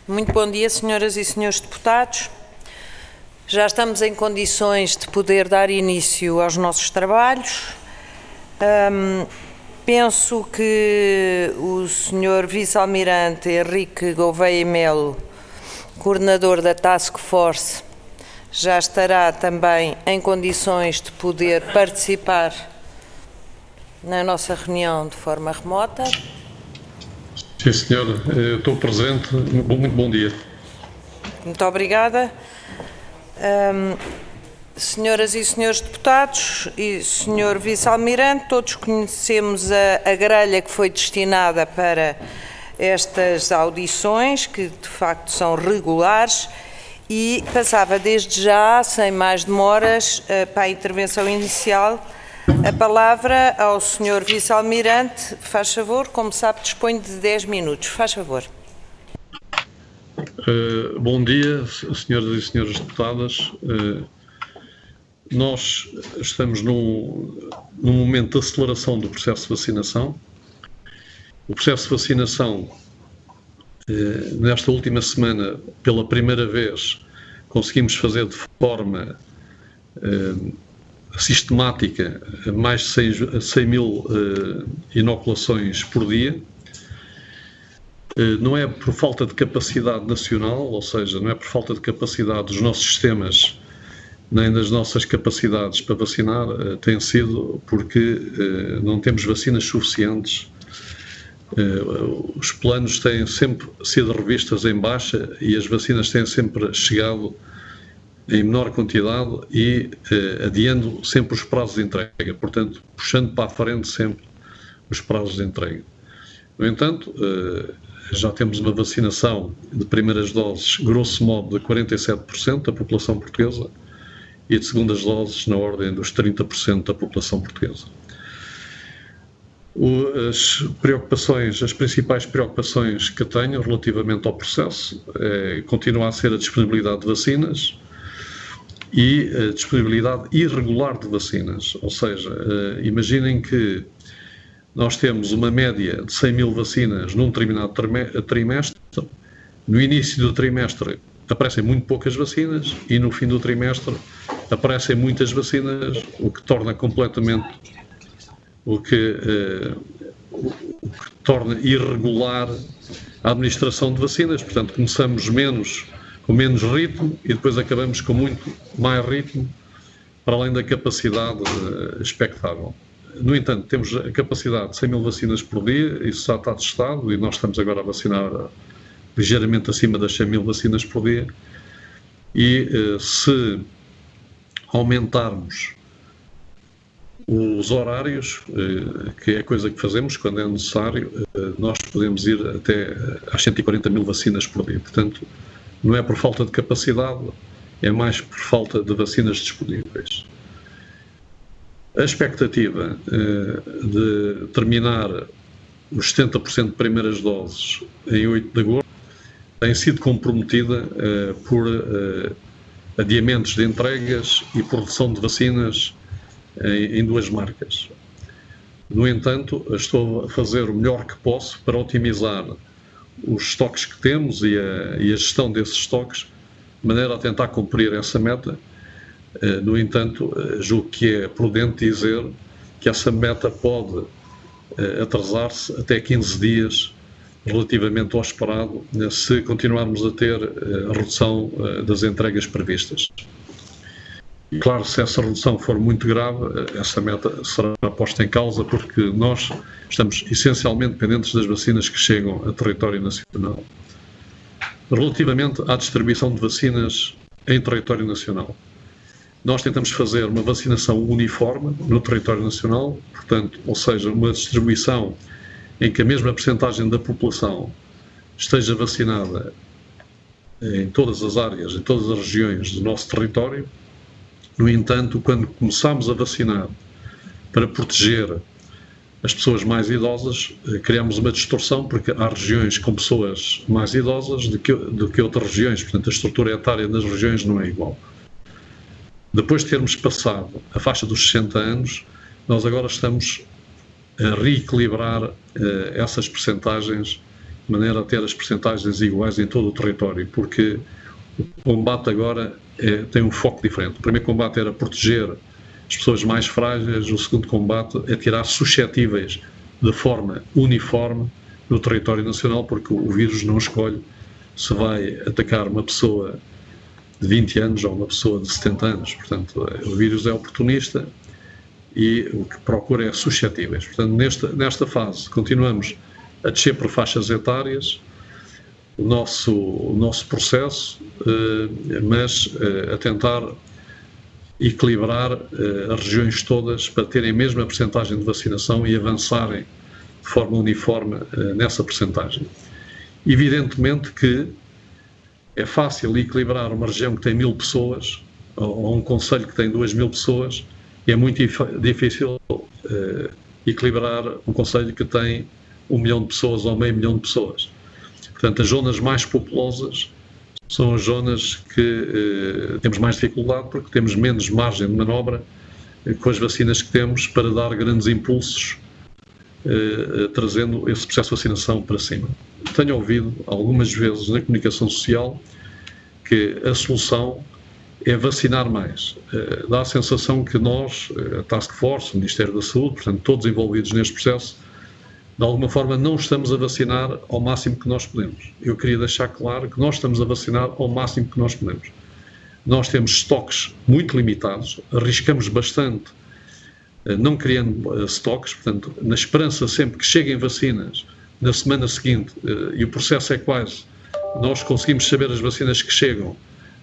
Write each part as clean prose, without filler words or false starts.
Muito bom dia, senhoras e senhores deputados. Já estamos em condições de poder dar início aos nossos trabalhos. Penso que o senhor vice-almirante Henrique Gouveia Melo, coordenador da Task Force, já estará também em condições de poder participar na nossa reunião de forma remota. Sim, senhora. Eu estou presente. Muito bom dia. Muito obrigada. Senhoras e senhores deputados e senhor vice-almirante, todos conhecemos a grelha que foi destinada para estas audições, que de facto são regulares, e passava desde já, sem mais demoras, para a intervenção inicial, a palavra ao senhor vice-almirante. Faz favor, como sabe, dispõe de 10 minutos. Faz favor. Bom dia, senhoras e senhores deputadas. Nós estamos num momento de aceleração do processo de vacinação. O processo de vacinação, nesta última semana, pela primeira vez, conseguimos fazer de forma sistemática mais de 100 mil inoculações por dia. Não é por falta de capacidade nacional, ou seja, não é por falta de capacidade dos nossos sistemas, nem das nossas capacidades para vacinar, tem sido porque não temos vacinas suficientes. Os planos têm sempre sido revistas em baixa e as vacinas têm sempre chegado em menor quantidade e adiando sempre os prazos de entrega, portanto, puxando para a frente sempre os prazos de entrega. No entanto, já temos uma vacinação de primeiras doses, grosso modo, de 47% da população portuguesa e de segundas doses na ordem dos 30% da população portuguesa. As principais preocupações que tenho relativamente ao processo continua a ser a disponibilidade de vacinas e a disponibilidade irregular de vacinas, ou seja, imaginem que nós temos uma média de 100 mil vacinas num determinado trimestre. No início do trimestre aparecem muito poucas vacinas e no fim do trimestre aparecem muitas vacinas, o que torna torna irregular a administração de vacinas. Portanto, começamos com menos ritmo e depois acabamos com muito mais ritmo, para além da capacidade expectável. No entanto, temos a capacidade de 100 mil vacinas por dia, isso já está testado e nós estamos agora a vacinar ligeiramente acima das 100 mil vacinas por dia. E se aumentarmos os horários, que é a coisa que fazemos quando é necessário, nós podemos ir até às 140 mil vacinas por dia. Portanto, não é por falta de capacidade, é mais por falta de vacinas disponíveis. A expectativa de terminar os 70% de primeiras doses em 8 de agosto tem sido comprometida por adiamentos de entregas e por redução de vacinas em duas marcas. No entanto, estou a fazer o melhor que posso para otimizar os estoques que temos e a gestão desses estoques, de maneira a tentar cumprir essa meta. No entanto, julgo que é prudente dizer que essa meta pode atrasar-se até 15 dias relativamente ao esperado, se continuarmos a ter a redução das entregas previstas. E claro, se essa redução for muito grave, essa meta será posta em causa, porque nós estamos essencialmente dependentes das vacinas que chegam a território nacional. Relativamente à distribuição de vacinas em território nacional, nós tentamos fazer uma vacinação uniforme no território nacional, portanto, ou seja, uma distribuição em que a mesma percentagem da população esteja vacinada em todas as áreas, em todas as regiões do nosso território. No entanto, quando começamos a vacinar para proteger as pessoas mais idosas, criamos uma distorção, porque há regiões com pessoas mais idosas do que outras regiões, portanto, a estrutura etária das regiões não é igual. Depois de termos passado a faixa dos 60 anos, nós agora estamos a reequilibrar essas percentagens de maneira a ter as percentagens iguais em todo o território, porque o combate agora tem um foco diferente. O primeiro combate era proteger as pessoas mais frágeis, o segundo combate é tirar suscetíveis de forma uniforme no território nacional, porque o vírus não escolhe se vai atacar uma pessoa de 20 anos ou uma pessoa de 70 anos. Portanto, o vírus é oportunista e o que procura é suscetíveis. Portanto, nesta fase, continuamos a descer por faixas etárias o nosso processo, mas a tentar equilibrar as regiões todas para terem a mesma percentagem de vacinação e avançarem de forma uniforme nessa percentagem. Evidentemente que é fácil equilibrar uma região que tem 1000 pessoas ou um concelho que tem 2000 pessoas, e é muito difícil equilibrar um concelho que tem 1 milhão de pessoas ou meio milhão de pessoas. Portanto, as zonas mais populosas são as zonas que temos mais dificuldade, porque temos menos margem de manobra com as vacinas que temos para dar grandes impulsos, trazendo esse processo de vacinação para cima. Tenho ouvido algumas vezes na comunicação social que a solução é vacinar mais. Dá a sensação que nós, a Task Force, o Ministério da Saúde, portanto todos envolvidos neste processo, de alguma forma não estamos a vacinar ao máximo que nós podemos. Eu queria deixar claro que nós estamos a vacinar ao máximo que nós podemos. Nós temos estoques muito limitados, arriscamos bastante não criando estoques, portanto, na esperança sempre que cheguem vacinas na semana seguinte, e o processo é quase, nós conseguimos saber as vacinas que chegam,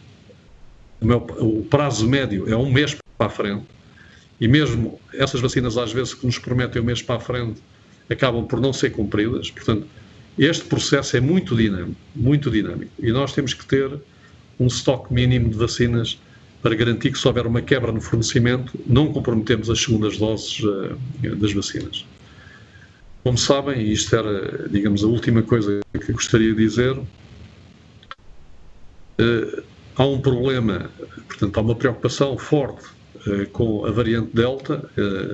o prazo médio é 1 mês para a frente, e mesmo essas vacinas às vezes que nos prometem 1 mês para a frente, acabam por não ser cumpridas. Portanto, este processo é muito dinâmico, e nós temos que ter um estoque mínimo de vacinas para garantir que, se houver uma quebra no fornecimento, não comprometemos as segundas doses das vacinas. Como sabem, e isto era, digamos, a última coisa que gostaria de dizer, há um problema, portanto, há uma preocupação forte com a variante Delta.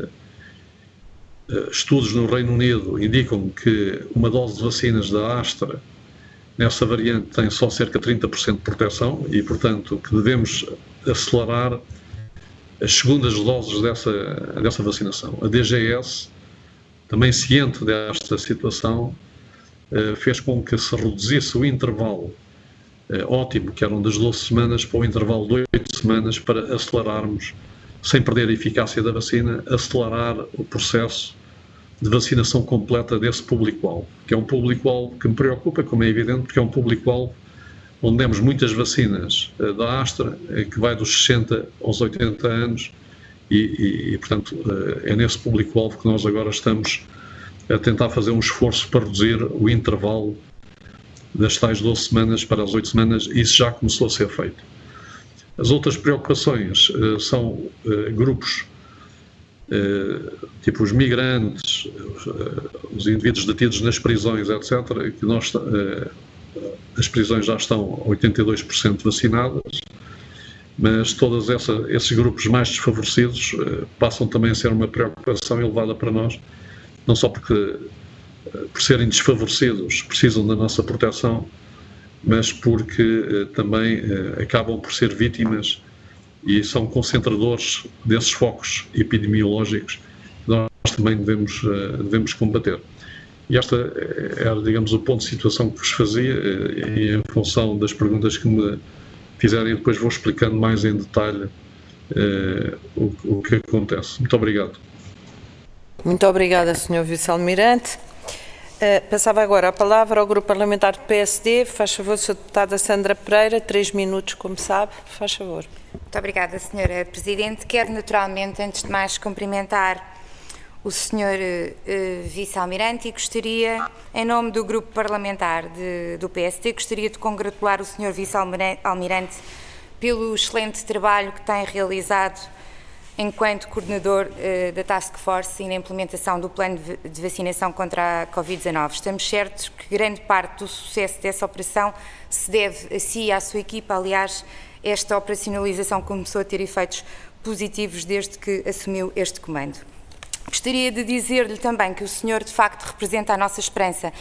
Estudos no Reino Unido indicam que uma dose de vacinas da Astra nessa variante tem só cerca de 30% de proteção e, portanto, que devemos acelerar as segundas doses dessa vacinação. A DGS, também ciente desta situação, fez com que se reduzisse o intervalo ótimo, que eram das 12 semanas, para o intervalo de 8 semanas, para acelerarmos, sem perder a eficácia da vacina, acelerar o processo de vacinação completa desse público-alvo, que é um público-alvo que me preocupa, como é evidente, porque é um público-alvo onde demos muitas vacinas da Astra, que vai dos 60 aos 80 anos, e portanto, é nesse público-alvo que nós agora estamos a tentar fazer um esforço para reduzir o intervalo das tais 12 semanas para as 8 semanas, e isso já começou a ser feito. As outras preocupações são grupos tipo os migrantes, os indivíduos detidos nas prisões, etc., que as prisões já estão 82% vacinadas, mas todos esses grupos mais desfavorecidos passam também a ser uma preocupação elevada para nós, não só porque, por serem desfavorecidos, precisam da nossa proteção, mas porque também acabam por ser vítimas e são concentradores desses focos epidemiológicos que nós também devemos combater. E esta era, digamos, o ponto de situação que vos fazia, e em função das perguntas que me fizerem, depois vou explicando mais em detalhe o que acontece. Muito obrigado. Muito obrigada, Sr. Vice-Almirante. Passava agora a palavra ao Grupo Parlamentar do PSD. Faz favor, Sra. Deputada Sandra Pereira, 3 minutos, como sabe. Faz favor. Muito obrigada, Sra. Presidente. Quero, naturalmente, antes de mais, cumprimentar o Sr. Vice-Almirante e gostaria, em nome do Grupo Parlamentar do PSD, gostaria de congratular o Sr. Vice-Almirante pelo excelente trabalho que tem realizado enquanto coordenador da Task Force e na implementação do plano de vacinação contra a Covid-19. Estamos certos que grande parte do sucesso dessa operação se deve a si e à sua equipa. Aliás, esta operacionalização começou a ter efeitos positivos desde que assumiu este comando. Gostaria de dizer-lhe também que o senhor, de facto, representa a nossa esperança.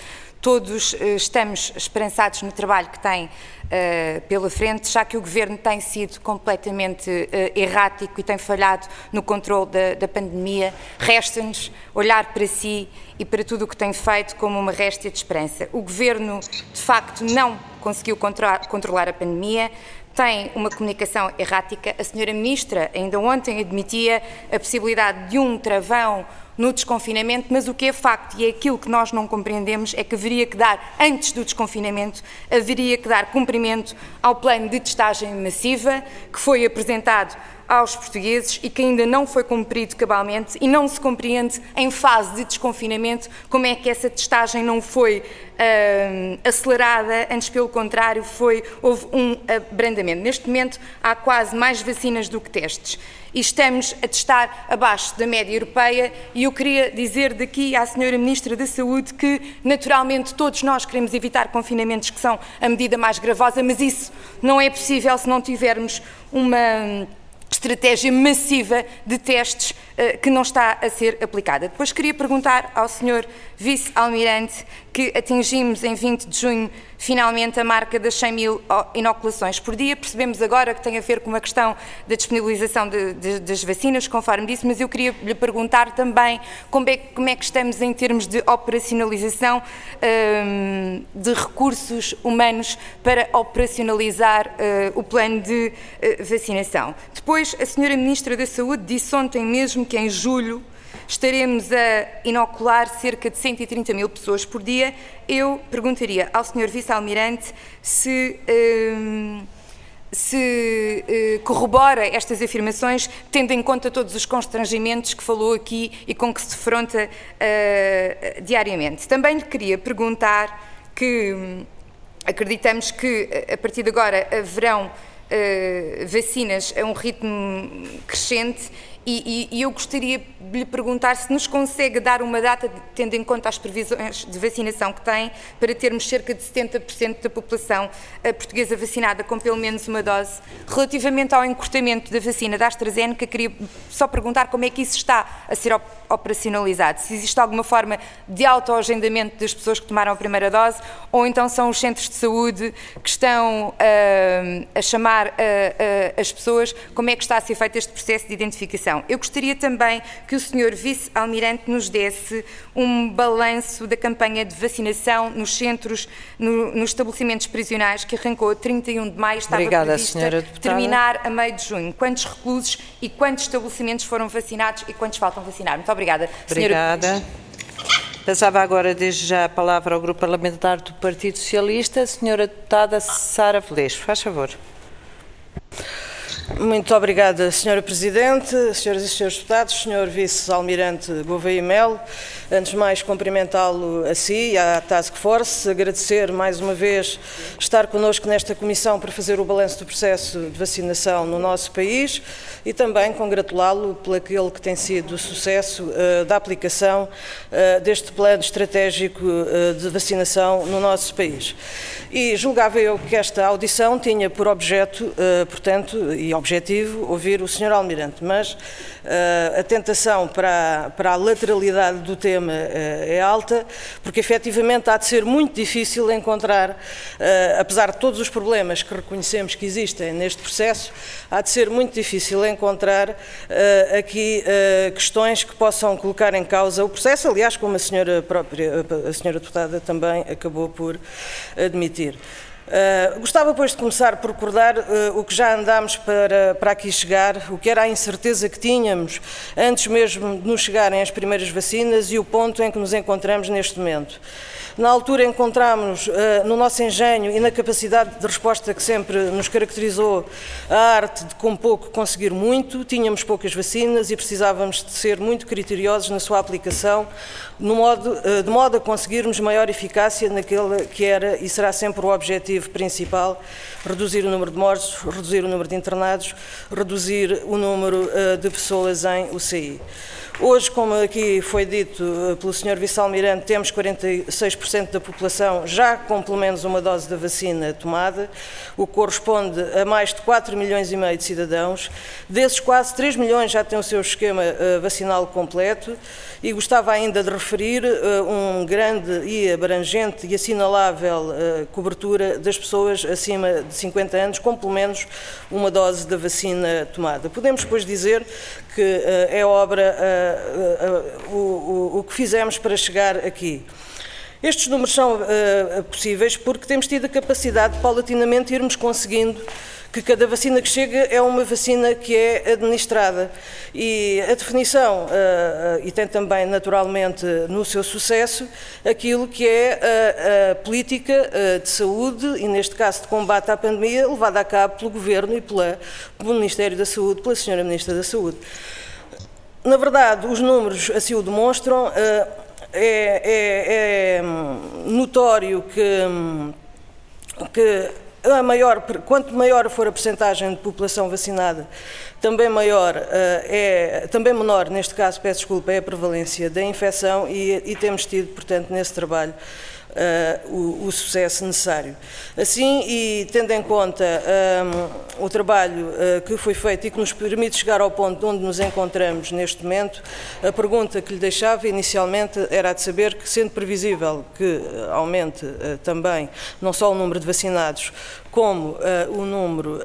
todos estamos esperançados no trabalho que tem pela frente, já que o Governo tem sido completamente errático e tem falhado no controle da pandemia. Resta-nos olhar para si e para tudo o que tem feito como uma réstia de esperança. O Governo, de facto, não conseguiu controlar a pandemia, tem uma comunicação errática. A senhora Ministra ainda ontem admitia a possibilidade de um travão no desconfinamento, mas o que é facto, e é aquilo que nós não compreendemos, é que haveria que dar, antes do desconfinamento, haveria que dar cumprimento ao plano de testagem massiva que foi apresentado aos portugueses e que ainda não foi cumprido cabalmente, e não se compreende em fase de desconfinamento como é que essa testagem não foi acelerada, antes pelo contrário houve um abrandamento. Neste momento há quase mais vacinas do que testes e estamos a testar abaixo da média europeia, e eu queria dizer daqui à senhora Ministra da Saúde que naturalmente todos nós queremos evitar confinamentos, que são a medida mais gravosa, mas isso não é possível se não tivermos uma estratégia massiva de testes que não está a ser aplicada. Depois queria perguntar ao Sr. Vice-Almirante que atingimos em 20 de junho finalmente a marca das 100 mil inoculações por dia. Percebemos agora que tem a ver com uma questão da disponibilização das vacinas, conforme disse, mas eu queria lhe perguntar também como é que estamos em termos de operacionalização de recursos humanos para operacionalizar o plano de vacinação. Depois, a senhora Ministra da Saúde disse ontem mesmo que em julho estaremos a inocular cerca de 130 mil pessoas por dia. Eu perguntaria ao Sr. Vice-Almirante se corrobora estas afirmações, tendo em conta todos os constrangimentos que falou aqui e com que se defronta diariamente. Também lhe queria perguntar que acreditamos que a partir de agora haverão vacinas a um ritmo crescente, e eu gostaria de lhe perguntar se nos consegue dar uma data, tendo em conta as previsões de vacinação que tem, para termos cerca de 70% da população portuguesa vacinada com pelo menos uma dose. Relativamente ao encurtamento da vacina da AstraZeneca, queria só perguntar como é que isso está a ser operacionalizado, se existe alguma forma de autoagendamento das pessoas que tomaram a primeira dose, ou então são os centros de saúde que estão a chamar as pessoas, como é que está a ser feito este processo de identificação. Eu gostaria também que o Sr. Vice-Almirante nos desse um balanço da campanha de vacinação nos centros, nos estabelecimentos prisionais, que arrancou a 31 de maio, estava prevista terminar a meio de junho. Quantos reclusos e quantos estabelecimentos foram vacinados e quantos faltam vacinar? Muito obrigada. Obrigada. Passava agora desde já a palavra ao Grupo Parlamentar do Partido Socialista, a Senhora Deputada Sara Velez. Faz favor. Muito obrigada, Sra. Presidente, Sras. e Srs. Deputados, Sr. Vice-Almirante Gouveia e Melo. Antes de mais, cumprimentá-lo a si e à Task Force, agradecer mais uma vez estar connosco nesta comissão para fazer o balanço do processo de vacinação no nosso país e também congratulá-lo por aquele que tem sido o sucesso da aplicação deste plano estratégico de vacinação no nosso país. E julgava eu que esta audição tinha por objeto, portanto, e objetivo, ouvir o Sr. Almirante, mas a tentação para a lateralidade do tema é alta, porque efetivamente há de ser muito difícil encontrar, apesar de todos os problemas que reconhecemos que existem neste processo, há de ser muito difícil encontrar aqui questões que possam colocar em causa o processo, aliás, como a senhora deputada também acabou por admitir. Gostava, pois, de começar por recordar o que já andámos para aqui chegar, o que era a incerteza que tínhamos antes mesmo de nos chegarem as primeiras vacinas e o ponto em que nos encontramos neste momento. Na altura encontramos no nosso engenho e na capacidade de resposta que sempre nos caracterizou a arte de com pouco conseguir muito, tínhamos poucas vacinas e precisávamos de ser muito criteriosos na sua aplicação, de modo a conseguirmos maior eficácia naquele que era e será sempre o objetivo principal: reduzir o número de mortos, reduzir o número de internados, reduzir o número de pessoas em UCI. Hoje, como aqui foi dito pelo Sr. Vice-Almirante, temos 46% da população já com pelo menos uma dose da vacina tomada, o que corresponde a mais de 4,5 milhões de cidadãos. Desses, quase 3 milhões já têm o seu esquema vacinal completo, e gostava ainda de referir um grande e abrangente e assinalável cobertura das pessoas acima de 50 anos com pelo menos uma dose da vacina tomada. Podemos, pois, dizer que é obra o que fizemos para chegar aqui. Estes números são possíveis porque temos tido a capacidade de paulatinamente irmos conseguindo que cada vacina que chega é uma vacina que é administrada. E a definição, e tem também naturalmente no seu sucesso, aquilo que é a política de saúde, e neste caso de combate à pandemia, levada a cabo pelo Governo e pelo Ministério da Saúde, pela Sra. Ministra da Saúde. Na verdade, os números assim o demonstram. É notório que quanto maior for a percentagem de população vacinada, também menor, neste caso, peço desculpa, é a prevalência da infecção, e temos tido, portanto, nesse trabalho o sucesso necessário. Assim, e tendo em conta o trabalho que foi feito e que nos permite chegar ao ponto onde nos encontramos neste momento, a pergunta que lhe deixava inicialmente era a de saber que, sendo previsível que aumente também não só o número de vacinados, como o número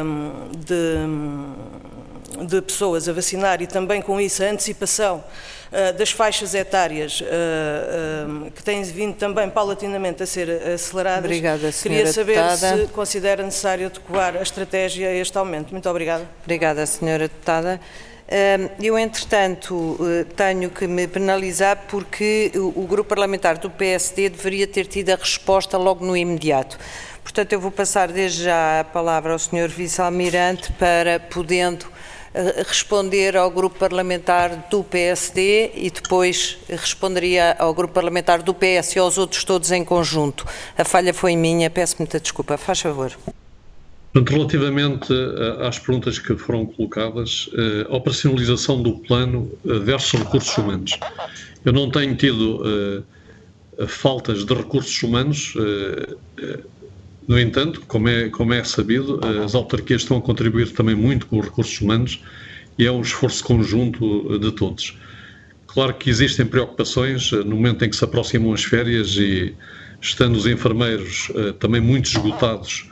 de pessoas a vacinar, e também com isso a antecipação das faixas etárias que têm vindo também paulatinamente a ser aceleradas. Obrigada, queria saber deputada. Se considera necessário adequar a estratégia a este aumento. Muito obrigada. Obrigada, Sra. Deputada. Eu, entretanto, tenho que me penalizar porque o grupo parlamentar do PSD deveria ter tido a resposta logo no imediato. Portanto, eu vou passar desde já a palavra ao Sr. Vice-Almirante para, podendo responder ao grupo parlamentar do PSD, e depois responderia ao grupo parlamentar do PS e aos outros todos em conjunto. A falha foi minha, peço muita desculpa. Faz favor. Relativamente às perguntas que foram colocadas, a operacionalização do plano versus recursos humanos. Eu não tenho tido faltas de recursos humanos. No entanto, como é sabido, as autarquias estão a contribuir também muito com os recursos humanos, e é um esforço conjunto de todos. Claro que existem preocupações no momento em que se aproximam as férias, e estando os enfermeiros também muito esgotados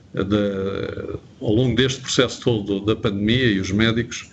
ao longo deste processo todo da pandemia, e os médicos,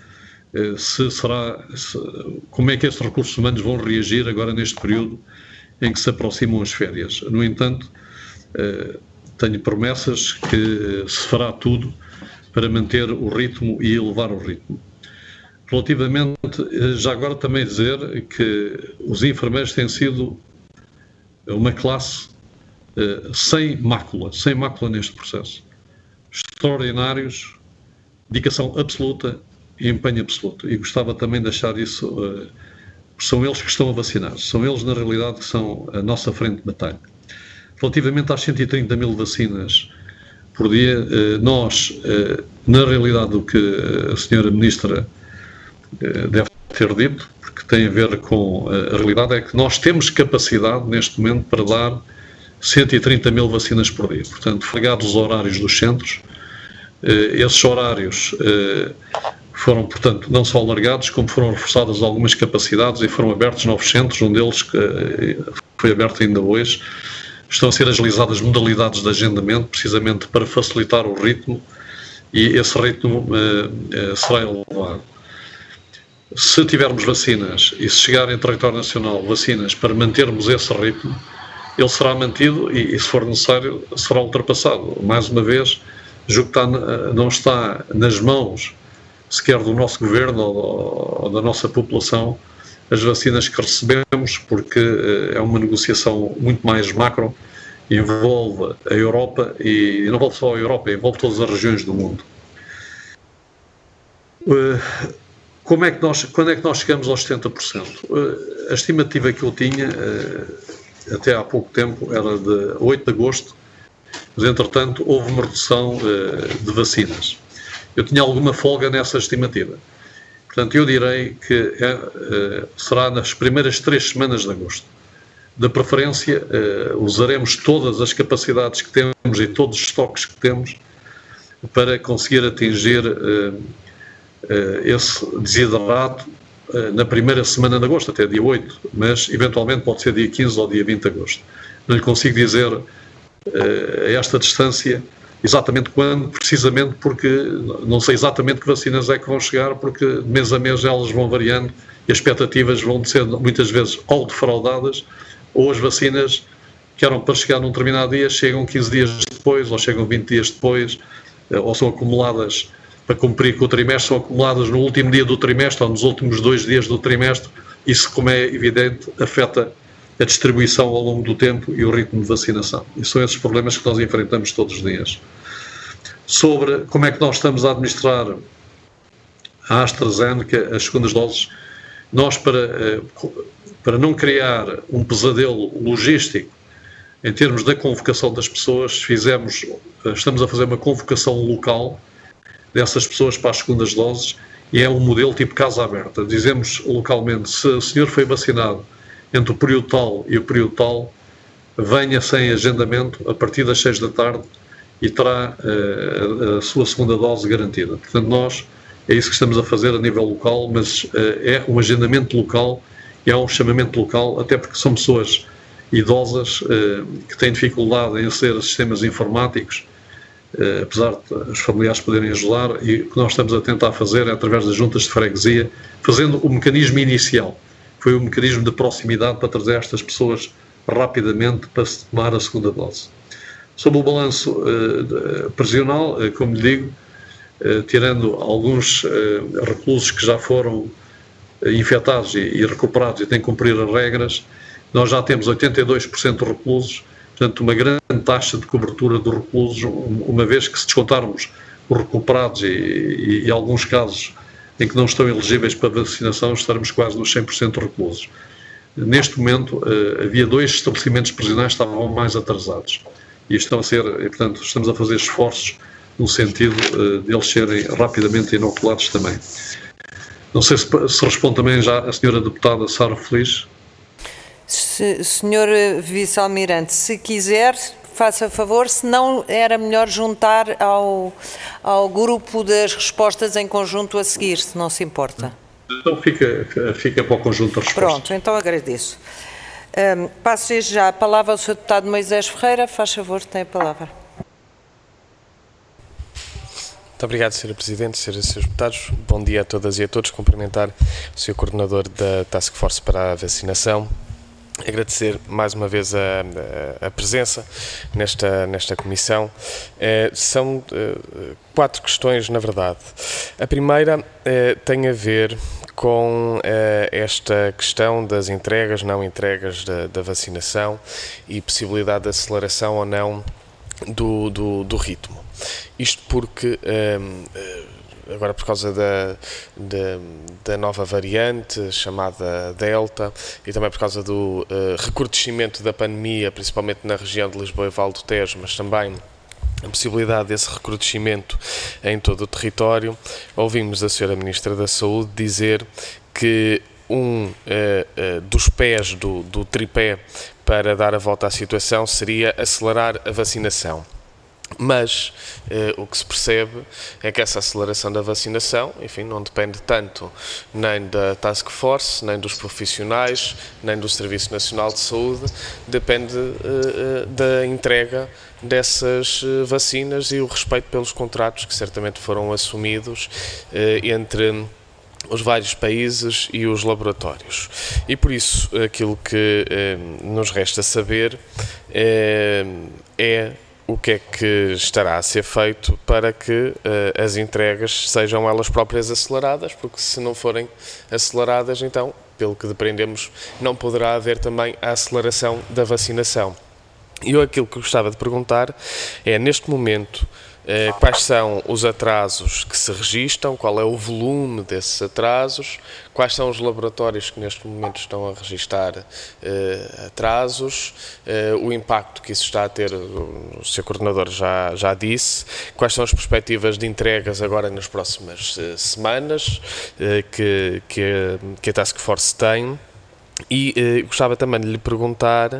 como é que estes recursos humanos vão reagir agora neste período em que se aproximam as férias. No entanto, tenho promessas que se fará tudo para manter o ritmo e elevar o ritmo. Relativamente, já agora também dizer que os enfermeiros têm sido uma classe sem mácula neste processo. Extraordinários, dedicação absoluta e empenho absoluto. E gostava também de deixar isso, são eles que estão a vacinar, são eles na realidade que são a nossa frente de batalha. Relativamente às 130 mil vacinas por dia, nós, na realidade, o que a Sra. Ministra deve ter dito, porque tem a ver com a realidade, é que nós temos capacidade, neste momento, para dar 130 mil vacinas por dia. Portanto, ligados os horários dos centros, esses horários foram, portanto, não só alargados, como foram reforçadas algumas capacidades e foram abertos novos centros, um deles foi aberto ainda hoje. Estão a ser agilizadas modalidades de agendamento, precisamente para facilitar o ritmo, e esse ritmo será elevado. Se tivermos vacinas e se chegar em território nacional vacinas para mantermos esse ritmo, ele será mantido e, se for necessário, será ultrapassado. Mais uma vez, julgo que não está nas mãos sequer do nosso governo ou da nossa população as vacinas que recebemos, porque é uma negociação muito mais macro, envolve a Europa, e não envolve só a Europa, envolve todas as regiões do mundo. Quando é que nós chegamos aos 70%? A estimativa que eu tinha, até há pouco tempo, era de 8 de agosto, mas entretanto houve uma redução de vacinas. Eu tinha alguma folga nessa estimativa. Portanto, eu direi que será nas primeiras 3 semanas de agosto. De preferência, usaremos todas as capacidades que temos e todos os estoques que temos para conseguir atingir esse desidrato na primeira semana de agosto, até dia 8, mas eventualmente pode ser dia 15 ou dia 20 de agosto. Não lhe consigo dizer a esta distância exatamente quando, precisamente porque não sei exatamente que vacinas é que vão chegar, porque de mês a mês elas vão variando e as expectativas vão ser muitas vezes ou defraudadas, ou as vacinas que eram para chegar num determinado dia chegam 15 dias depois, ou chegam 20 dias depois, ou são acumuladas para cumprir com o trimestre, são acumuladas no último dia do trimestre ou nos últimos 2 dias do trimestre. Isso, como é evidente, afeta a distribuição ao longo do tempo e o ritmo de vacinação. E são esses problemas que nós enfrentamos todos os dias. Sobre como é que nós estamos a administrar a AstraZeneca, as segundas doses, nós, para não criar um pesadelo logístico em termos da convocação das pessoas, estamos a fazer uma convocação local dessas pessoas para as segundas doses, e é um modelo tipo casa aberta. Dizemos localmente, se o senhor foi vacinado entre o período tal e o período tal, venha sem agendamento a partir das 6 da tarde e terá a sua segunda dose garantida. Portanto, é isso que estamos a fazer a nível local, mas é um agendamento local e é um chamamento local, até porque são pessoas idosas que têm dificuldade em aceder a sistemas informáticos, apesar de os familiares poderem ajudar, e o que nós estamos a tentar fazer é através das juntas de freguesia, fazendo o mecanismo inicial, foi o mecanismo de proximidade para trazer estas pessoas rapidamente para se tomar a segunda dose. Sobre o balanço prisional, como lhe digo, tirando alguns reclusos que já foram infectados e recuperados e têm que cumprir as regras, nós já temos 82% de reclusos, portanto uma grande taxa de cobertura dos reclusos, uma vez que, se descontarmos os recuperados e alguns casos em que não estão elegíveis para vacinação, estaremos quase nos 100% de reclusos. Neste momento, havia 2 estabelecimentos prisionais que estavam mais atrasados e portanto, estamos a fazer esforços no sentido de eles serem rapidamente inoculados também. Não sei se responde também já a senhora deputada Sara Feliz. Senhor Vice-Almirante, se quiser, faça favor, se não era melhor juntar ao grupo das respostas em conjunto a seguir, se não se importa. Então fica para o conjunto das respostas. Pronto, então agradeço. Passo já a palavra ao Sr. Deputado Moisés Ferreira. Faz favor, tem a palavra. Muito obrigado, Sra. Presidente, Sras. e Srs. Deputados. Bom dia a todas e a todos. Cumprimentar o Sr. Coordenador da Task Force para a Vacinação. Agradecer mais uma vez a presença nesta comissão. São 4 questões, na verdade. A primeira tem a ver com esta questão das entregas, não entregas da vacinação e possibilidade de aceleração ou não do ritmo. Isto porque, agora por causa da nova variante chamada Delta e também por causa do recrudescimento da pandemia, principalmente na região de Lisboa e Vale do Tejo, mas também a possibilidade desse recrudescimento em todo o território, ouvimos a Sra. Ministra da Saúde dizer que dos pés do tripé para dar a volta à situação seria acelerar a vacinação. Mas o que se percebe é que essa aceleração da vacinação, enfim, não depende tanto nem da Task Force, nem dos profissionais, nem do Serviço Nacional de Saúde, depende da entrega dessas vacinas e o respeito pelos contratos que certamente foram assumidos entre os vários países e os laboratórios. E por isso aquilo que nos resta saber é o que é que estará a ser feito para que as entregas sejam elas próprias aceleradas, porque se não forem aceleradas, então, pelo que depreendemos, não poderá haver também a aceleração da vacinação. E eu aquilo que gostava de perguntar é, neste momento, Quais são os atrasos que se registam, qual é o volume desses atrasos, quais são os laboratórios que neste momento estão a registar atrasos, o impacto que isso está a ter, o Sr. Coordenador já disse, quais são as perspectivas de entregas agora nas próximas semanas que a Task Force tem, e gostava também de lhe perguntar,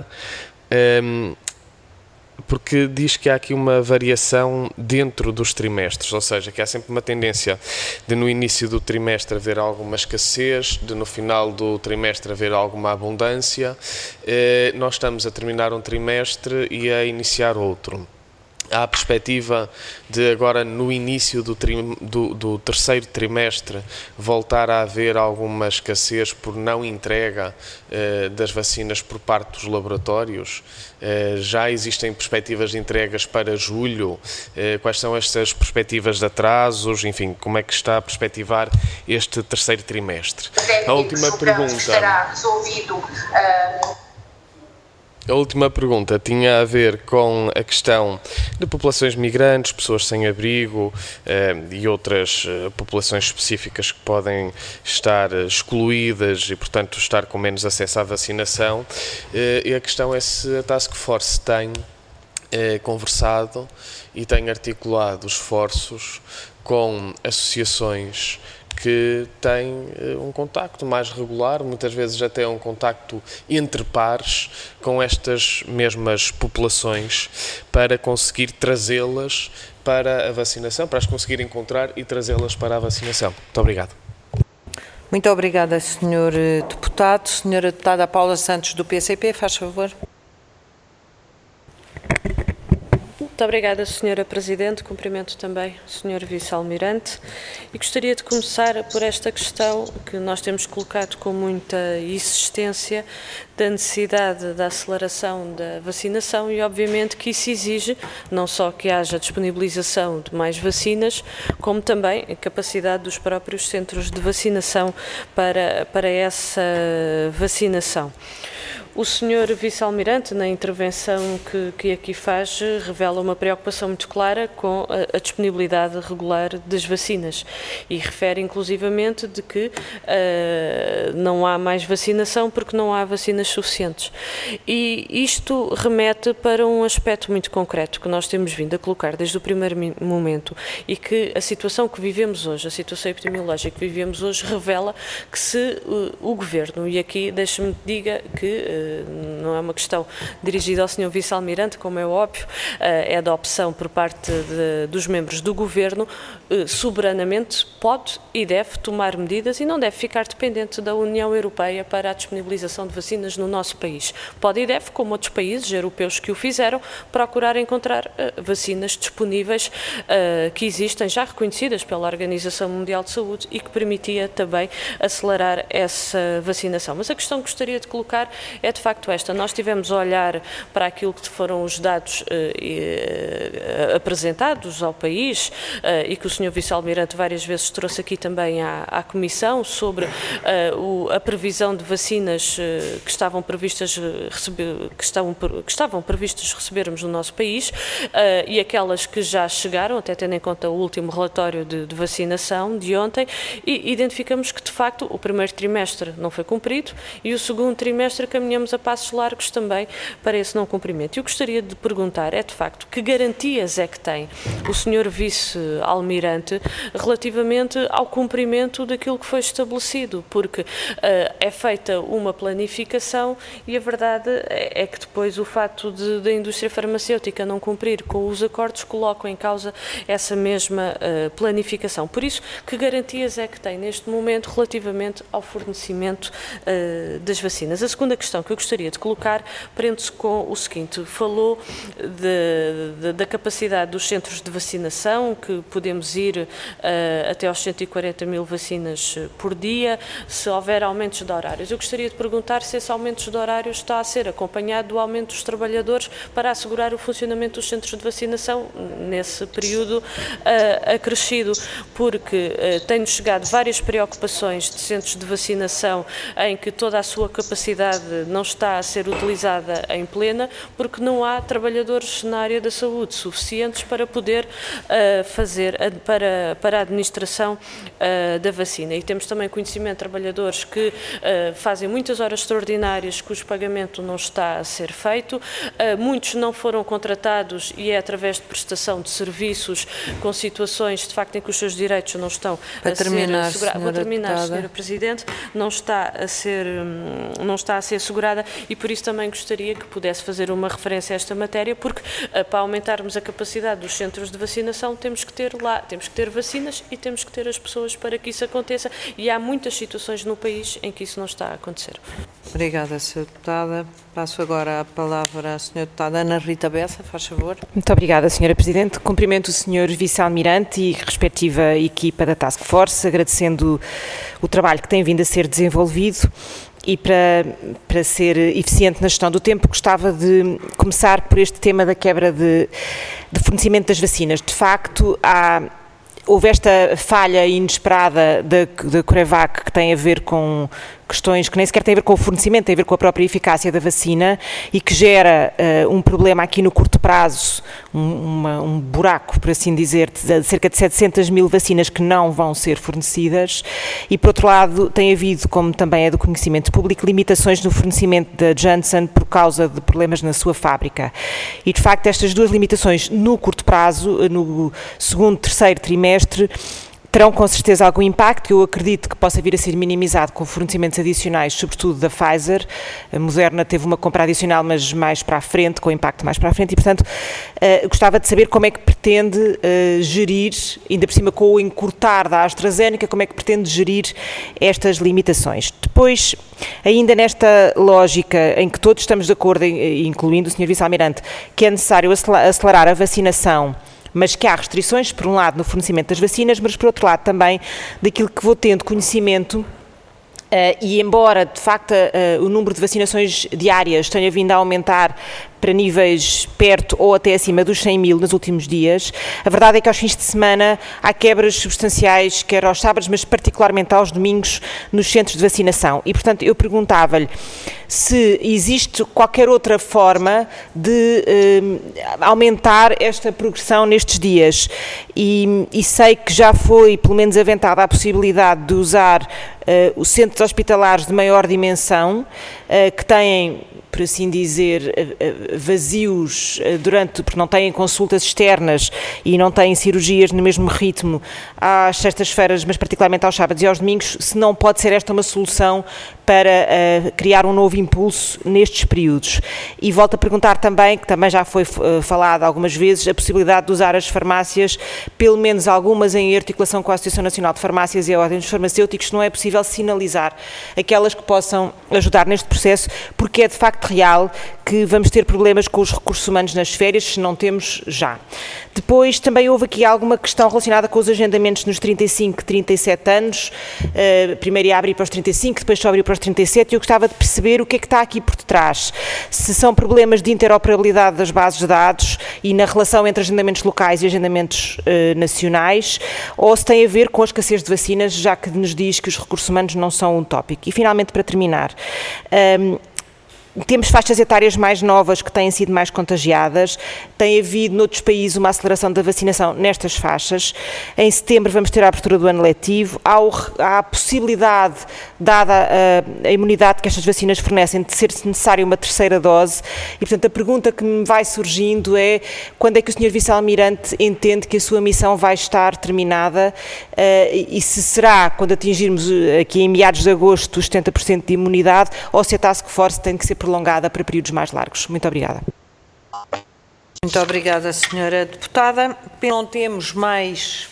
porque diz que há aqui uma variação dentro dos trimestres, ou seja, que há sempre uma tendência de no início do trimestre haver alguma escassez, de no final do trimestre haver alguma abundância. Nós estamos a terminar um trimestre e a iniciar outro. Há a perspectiva de agora no início do terceiro trimestre voltar a haver alguma escassez por não entrega das vacinas por parte dos laboratórios? Já existem perspectivas de entregas para julho? Quais são estas perspectivas de atrasos? Enfim, como é que está a perspectivar este terceiro trimestre? A última pergunta... Estará resolvido... A última pergunta tinha a ver com a questão de populações migrantes, pessoas sem abrigo e outras populações específicas que podem estar excluídas e, portanto, estar com menos acesso à vacinação. E a questão é se a Task Force tem conversado e tem articulado esforços com associações que têm um contacto mais regular, muitas vezes até um contacto entre pares com estas mesmas populações para conseguir trazê-las para a vacinação, para as conseguir encontrar e trazê-las para a vacinação. Muito obrigado. Muito obrigada, Sr. Deputado. Sra. Deputada Paula Santos, do PCP, faz favor. Muito obrigada, Sra. Presidente. Cumprimento também o Sr. Vice-Almirante e gostaria de começar por esta questão que nós temos colocado com muita insistência da necessidade da aceleração da vacinação e, obviamente, que isso exige não só que haja disponibilização de mais vacinas, como também a capacidade dos próprios centros de vacinação para essa vacinação. O Sr. Vice-Almirante, na intervenção que aqui faz, revela uma preocupação muito clara com a disponibilidade regular das vacinas e refere inclusivamente de que não há mais vacinação porque não há vacinas suficientes. E isto remete para um aspecto muito concreto que nós temos vindo a colocar desde o primeiro momento e que a situação que vivemos hoje, a situação epidemiológica que vivemos hoje, revela que se o Governo, e aqui deixe-me que diga que não é uma questão dirigida ao Sr. Vice-Almirante, como é óbvio, é da opção por parte dos membros do Governo, soberanamente pode e deve tomar medidas e não deve ficar dependente da União Europeia para a disponibilização de vacinas no nosso país. Pode e deve, como outros países europeus que o fizeram, procurar encontrar vacinas disponíveis que existem, já reconhecidas pela Organização Mundial de Saúde e que permitia também acelerar essa vacinação. Mas a questão que gostaria de colocar é de facto esta. Nós tivemos a olhar para aquilo que foram os dados apresentados ao país e que o Sr. Vice-Almirante várias vezes trouxe aqui também à Comissão sobre a previsão de vacinas que estavam previstas recebermos no nosso país e aquelas que já chegaram, até tendo em conta o último relatório de vacinação de ontem, e identificamos que de facto o primeiro trimestre não foi cumprido e o segundo trimestre caminhamos a passos largos também para esse não cumprimento. Eu gostaria de perguntar, de facto, que garantias é que tem o Sr. Vice-Almirante relativamente ao cumprimento daquilo que foi estabelecido, porque é feita uma planificação e a verdade é que depois o facto da indústria farmacêutica não cumprir com os acordos colocam em causa essa mesma planificação. Por isso, que garantias é que tem neste momento relativamente ao fornecimento das vacinas? A segunda questão que eu gostaria de colocar prende-se com o seguinte: falou da capacidade dos centros de vacinação, que podemos ir até aos 140 mil vacinas por dia, se houver aumentos de horários. Eu gostaria de perguntar se esse aumento de horários está a ser acompanhado do aumento dos trabalhadores para assegurar o funcionamento dos centros de vacinação nesse período acrescido, porque tem-nos chegado várias preocupações de centros de vacinação em que toda a sua capacidade não está a ser utilizada em plena porque não há trabalhadores na área da saúde suficientes para poder fazer, para a administração da vacina. E temos também conhecimento de trabalhadores que fazem muitas horas extraordinárias cujo pagamento não está a ser feito, muitos não foram contratados e é através de prestação de serviços com situações de facto em que os seus direitos não estão a ser assegurados. Vou terminar, Sra. Presidente, não está a ser assegurada e por isso também gostaria que pudesse fazer uma referência a esta matéria, porque para aumentarmos a capacidade dos centros de vacinação temos que ter vacinas e temos que ter as pessoas para que isso aconteça e há muitas situações no país em que isso não está a acontecer. Obrigada, Sra. Deputada. Passo agora a palavra à Sra. Deputada Ana Rita Bessa, faz favor. Muito obrigada, Sra. Presidente. Cumprimento o Sr. Vice-Almirante e respectiva equipa da Task Force, agradecendo o trabalho que tem vindo a ser desenvolvido e para ser eficiente na gestão do tempo, gostava de começar por este tema da quebra de fornecimento das vacinas. De facto, houve esta falha inesperada da CureVac que tem a ver com questões que nem sequer têm a ver com o fornecimento, têm a ver com a própria eficácia da vacina e que gera um problema aqui no curto prazo, um buraco, por assim dizer, de cerca de 700 mil vacinas que não vão ser fornecidas e, por outro lado, tem havido, como também é do conhecimento público, limitações no fornecimento da Janssen por causa de problemas na sua fábrica. E, de facto, estas duas limitações no curto prazo, no segundo, terceiro trimestre, terão com certeza algum impacto, que eu acredito que possa vir a ser minimizado com fornecimentos adicionais, sobretudo da Pfizer. A Moderna teve uma compra adicional, mas mais para a frente, com impacto mais para a frente, e portanto gostava de saber como é que pretende gerir, ainda por cima com o encurtar da AstraZeneca, como é que pretende gerir estas limitações. Depois, ainda nesta lógica em que todos estamos de acordo, incluindo o Sr. Vice-Almirante, que é necessário acelerar a vacinação, mas que há restrições, por um lado, no fornecimento das vacinas, mas por outro lado também daquilo que vou tendo conhecimento e embora, de facto, o número de vacinações diárias tenha vindo a aumentar para níveis perto ou até acima dos 100 mil nos últimos dias, a verdade é que aos fins de semana há quebras substanciais, quer aos sábados, mas particularmente aos domingos, nos centros de vacinação. E, portanto, eu perguntava-lhe se existe qualquer outra forma de aumentar esta progressão nestes dias. E sei que já foi, pelo menos, aventada a possibilidade de usar os centros hospitalares de maior dimensão, que têm, por assim dizer, vazios porque não têm consultas externas e não têm cirurgias no mesmo ritmo às sextas-feiras, mas particularmente aos sábados e aos domingos, se não pode ser esta uma solução para criar um novo impulso nestes períodos. E volto a perguntar também, que também já foi falado algumas vezes, a possibilidade de usar as farmácias, pelo menos algumas em articulação com a Associação Nacional de Farmácias e a Ordem dos Farmacêuticos, não é possível sinalizar aquelas que possam ajudar neste processo, porque é de facto real que vamos ter problemas com os recursos humanos nas férias, se não temos já. Depois também houve aqui alguma questão relacionada com os agendamentos nos 35, 37 anos, primeiro ia abrir para os 35, depois só abriu para os 37, e eu gostava de perceber o que é que está aqui por detrás. Se são problemas de interoperabilidade das bases de dados e na relação entre agendamentos locais e agendamentos nacionais, ou se tem a ver com a escassez de vacinas, já que nos diz que os recursos humanos não são um tópico. E finalmente, para terminar, temos faixas etárias mais novas que têm sido mais contagiadas, tem havido noutros países uma aceleração da vacinação nestas faixas. Em setembro vamos ter a abertura do ano letivo, há a possibilidade, dada a imunidade que estas vacinas fornecem, de ser necessária uma terceira dose e, portanto, a pergunta que me vai surgindo é quando é que o Sr. Vice-Almirante entende que a sua missão vai estar terminada e se será quando atingirmos aqui em meados de agosto os 70% de imunidade ou se a Task Force tem que ser prolongada para períodos mais largos. Muito obrigada. Muito obrigada, Sra. Deputada. Não temos mais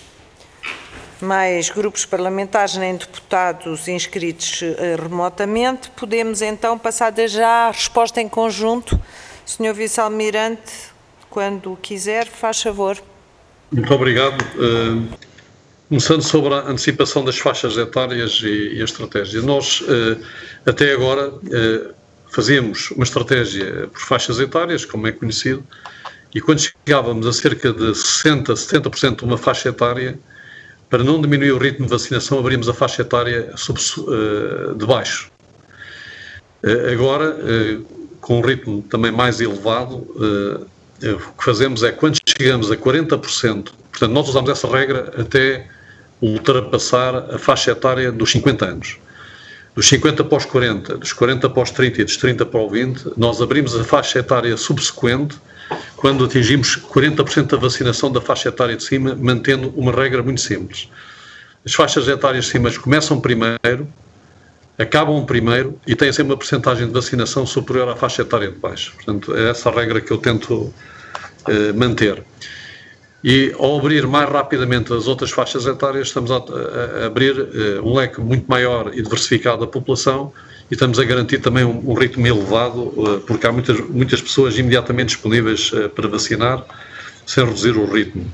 grupos parlamentares nem deputados inscritos remotamente. Podemos então passar desde já à resposta em conjunto. Sr. Vice-Almirante, quando quiser, faz favor. Muito obrigado. Começando sobre a antecipação das faixas etárias e a estratégia. Nós, até agora, fazíamos uma estratégia por faixas etárias, como é conhecido, e quando chegávamos a cerca de 60%, 70% de uma faixa etária, para não diminuir o ritmo de vacinação, abríamos a faixa etária de baixo. Agora, com um ritmo também mais elevado, o que fazemos é, quando chegamos a 40%, portanto, nós usamos essa regra até ultrapassar a faixa etária dos 50 anos. Dos 50 para os 40, dos 40 para os 30 e dos 30 para os 20, nós abrimos a faixa etária subsequente quando atingimos 40% da vacinação da faixa etária de cima, mantendo uma regra muito simples. As faixas etárias de cima começam primeiro, acabam primeiro e têm sempre uma percentagem de vacinação superior à faixa etária de baixo. Portanto, é essa a regra que eu tento manter. E ao abrir mais rapidamente as outras faixas etárias, estamos a abrir um leque muito maior e diversificado da população e estamos a garantir também um ritmo elevado, porque há muitas pessoas imediatamente disponíveis para vacinar, sem reduzir o ritmo.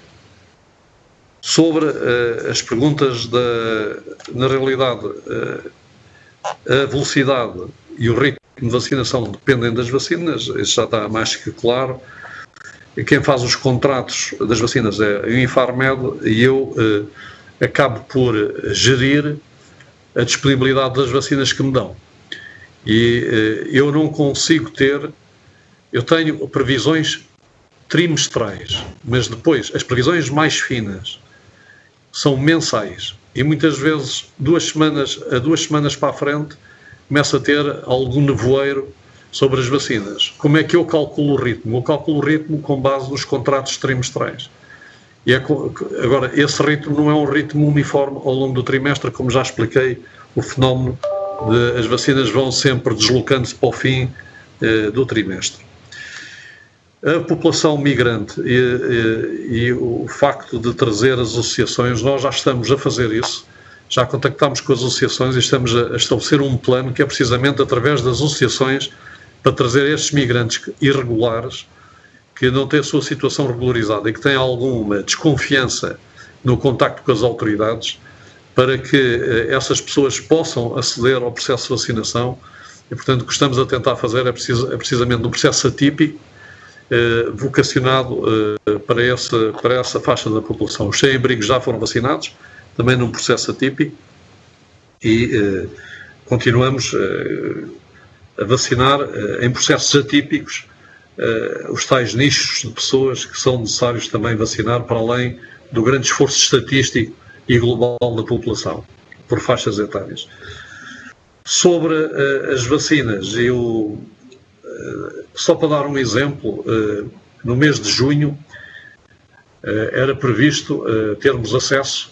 Sobre as perguntas, na realidade, a velocidade e o ritmo de vacinação dependem das vacinas, isso já está mais que claro. Quem faz os contratos das vacinas é o Infarmed e eu acabo por gerir a disponibilidade das vacinas que me dão. E eu não consigo eu tenho previsões trimestrais, mas depois as previsões mais finas são mensais e muitas vezes 2 semanas para a frente começo a ter algum nevoeiro sobre as vacinas. Como é que eu calculo o ritmo? Eu calculo o ritmo com base nos contratos trimestrais. E agora, esse ritmo não é um ritmo uniforme ao longo do trimestre, como já expliquei, o fenómeno de as vacinas vão sempre deslocando-se para o fim do trimestre. A população migrante e o facto de trazer as associações, nós já estamos a fazer isso, já contactámos com as associações e estamos a estabelecer um plano que é precisamente através das associações para trazer estes migrantes irregulares que não têm a sua situação regularizada e que têm alguma desconfiança no contacto com as autoridades, para que essas pessoas possam aceder ao processo de vacinação. E, portanto, o que estamos a tentar fazer é precisamente um processo atípico, vocacionado para essa faixa da população. Os sem-abrigos já foram vacinados, também num processo atípico, e continuamos a vacinar em processos atípicos os tais nichos de pessoas que são necessários também vacinar, para além do grande esforço estatístico e global da população, por faixas etárias. Sobre as vacinas, só para dar um exemplo, no mês de junho era previsto termos acesso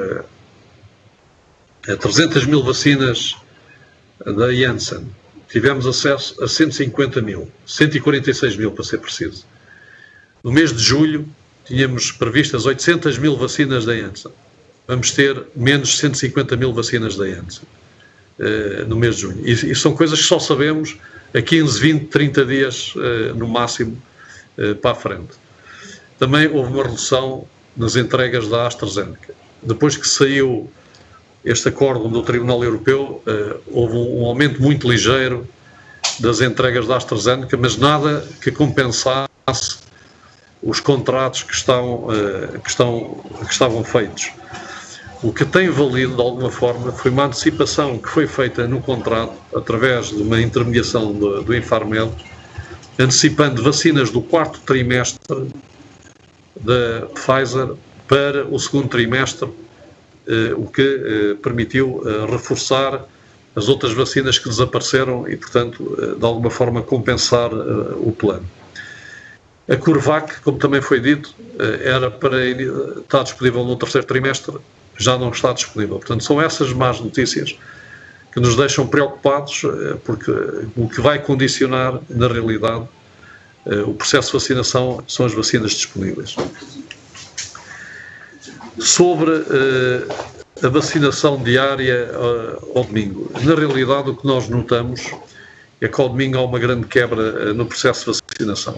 a 300 mil vacinas da Janssen. Tivemos acesso a 150 mil, 146 mil para ser preciso. No mês de julho tínhamos previstas 800 mil vacinas da Janssen. Vamos ter menos 150 mil vacinas da Janssen no mês de junho. E são coisas que só sabemos a 15, 20, 30 dias no máximo para a frente. Também houve uma redução nas entregas da AstraZeneca. Depois que saiu este acórdão do Tribunal Europeu, houve um aumento muito ligeiro das entregas da AstraZeneca, mas nada que compensasse os contratos que estavam feitos. O que tem valido, de alguma forma, foi uma antecipação que foi feita no contrato, através de uma intermediação do Infarmed, antecipando vacinas do 4º trimestre da Pfizer para o 2º trimestre, o que permitiu reforçar as outras vacinas que desapareceram e, portanto, de alguma forma compensar o plano. A CureVac, como também foi dito, era para estar disponível no 3º trimestre, já não está disponível. Portanto, são essas más notícias que nos deixam preocupados, porque o que vai condicionar, na realidade, o processo de vacinação são as vacinas disponíveis. Sobre a vacinação diária ao domingo, na realidade o que nós notamos é que ao domingo há uma grande quebra no processo de vacinação.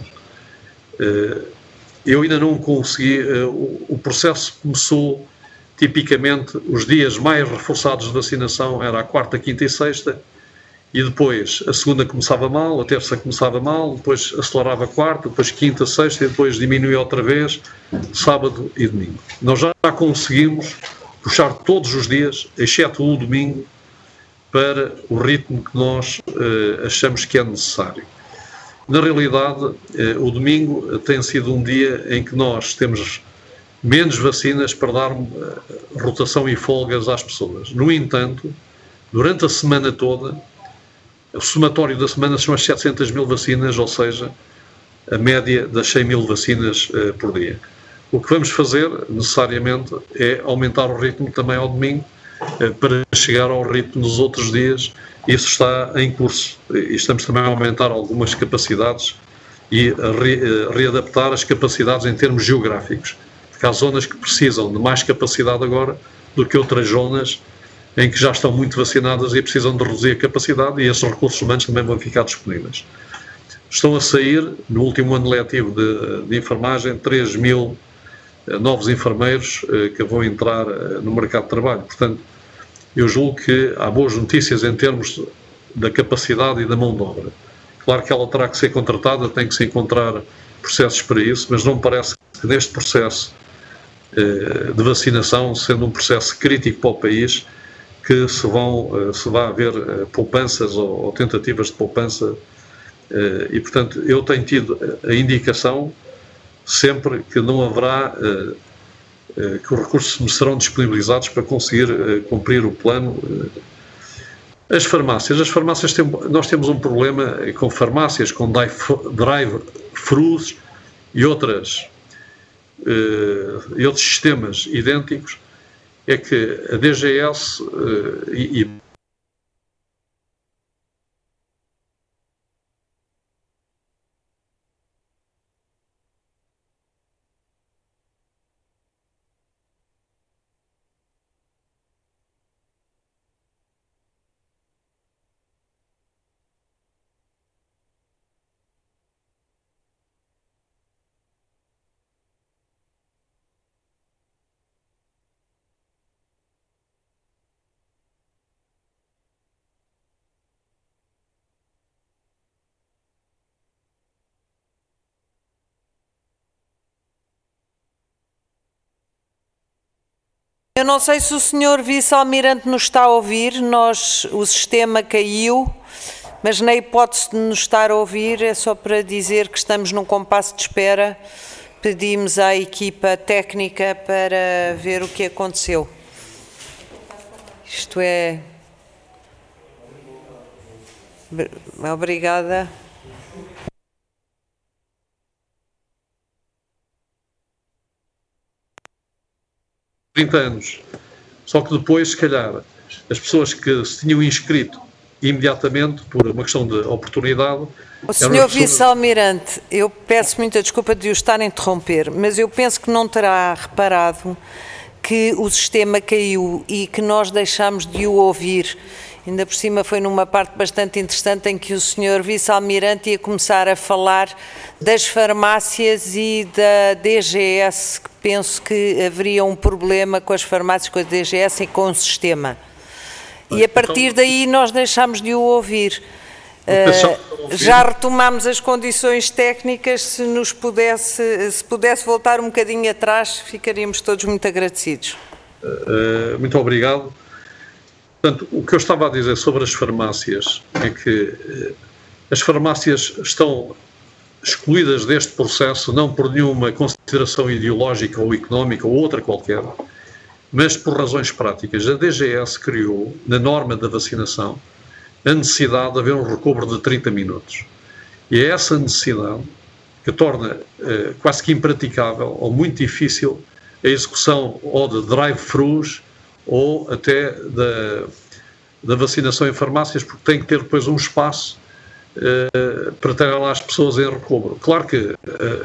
Eu ainda não consegui, o processo começou tipicamente, os dias mais reforçados de vacinação era a 4ª, 5ª e 6ª, e depois a 2ª começava mal, a 3ª começava mal, depois acelerava a 4ª, depois 5ª, 6ª e depois diminuía outra vez, sábado e domingo. Nós já conseguimos puxar todos os dias, exceto o domingo, para o ritmo que nós achamos que é necessário. Na realidade, o domingo tem sido um dia em que nós temos menos vacinas para dar rotação e folgas às pessoas. No entanto, durante a semana toda, o somatório da semana são as 700 mil vacinas, ou seja, a média das 100 mil vacinas por dia. O que vamos fazer, necessariamente, é aumentar o ritmo também ao domingo, para chegar ao ritmo dos outros dias. Isso está em curso. E estamos também a aumentar algumas capacidades e a readaptar as capacidades em termos geográficos. Porque há zonas que precisam de mais capacidade agora do que outras zonas em que já estão muito vacinadas e precisam de reduzir a capacidade, e esses recursos humanos também vão ficar disponíveis. Estão a sair, no último ano letivo de enfermagem, 3 mil novos enfermeiros que vão entrar no mercado de trabalho. Portanto, eu julgo que há boas notícias em termos da capacidade e da mão de obra. Claro que ela terá que ser contratada, tem que se encontrar processos para isso, mas não me parece que neste processo de vacinação, sendo um processo crítico para o país, que se vai haver poupanças ou tentativas de poupança. E, portanto, eu tenho tido a indicação sempre que não haverá, que os recursos me serão disponibilizados para conseguir cumprir o plano. As farmácias nós temos um problema com farmácias, com drive-thrus e outros sistemas idênticos, é que a DGS Eu não sei se o Sr. Vice-Almirante nos está a ouvir, o sistema caiu, mas na hipótese de nos estar a ouvir, é só para dizer que estamos num compasso de espera. Pedimos à equipa técnica para ver o que aconteceu. Isto é... Obrigada. anos. Só que depois, se calhar, as pessoas que se tinham inscrito imediatamente, por uma questão de oportunidade... O Sr. Vice-Almirante, eu peço muita desculpa de o estar a interromper, mas eu penso que não terá reparado que o sistema caiu e que nós deixámos de o ouvir. Ainda por cima foi numa parte bastante interessante em que o Sr. Vice-Almirante ia começar a falar das farmácias e da DGS, que penso que haveria um problema com as farmácias, com a DGS e com o sistema. E a partir daí nós deixámos de o ouvir. Já retomámos as condições técnicas, se pudesse voltar um bocadinho atrás, ficaríamos todos muito agradecidos. Muito obrigado. Portanto, o que eu estava a dizer sobre as farmácias é que as farmácias estão excluídas deste processo não por nenhuma consideração ideológica ou económica ou outra qualquer, mas por razões práticas. A DGS criou, na norma da vacinação, a necessidade de haver um recobro de 30 minutos. E é essa necessidade que torna quase que impraticável ou muito difícil a execução ou de drive-thrus ou até da vacinação em farmácias, porque tem que ter depois um espaço para ter lá as pessoas em recobro. Claro que